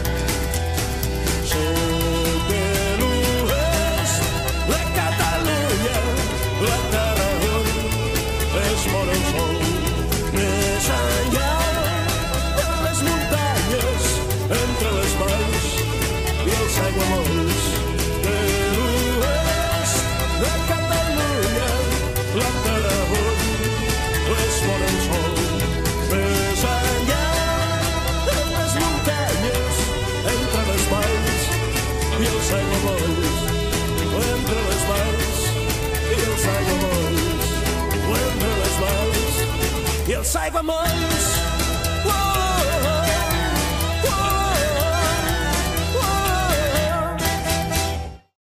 Soc de l'oest de Catalunya, la terra on es mor el sol, més enllà de les muntanyes, entre les valls i els aiguamolls. De l'oest de Catalunya, la terra on es mor el sol, més enllà de les muntanyes, entre les valls i els aiguamolls. Entre les valls i els aiguamolls, entre les valls i els aiguamolls.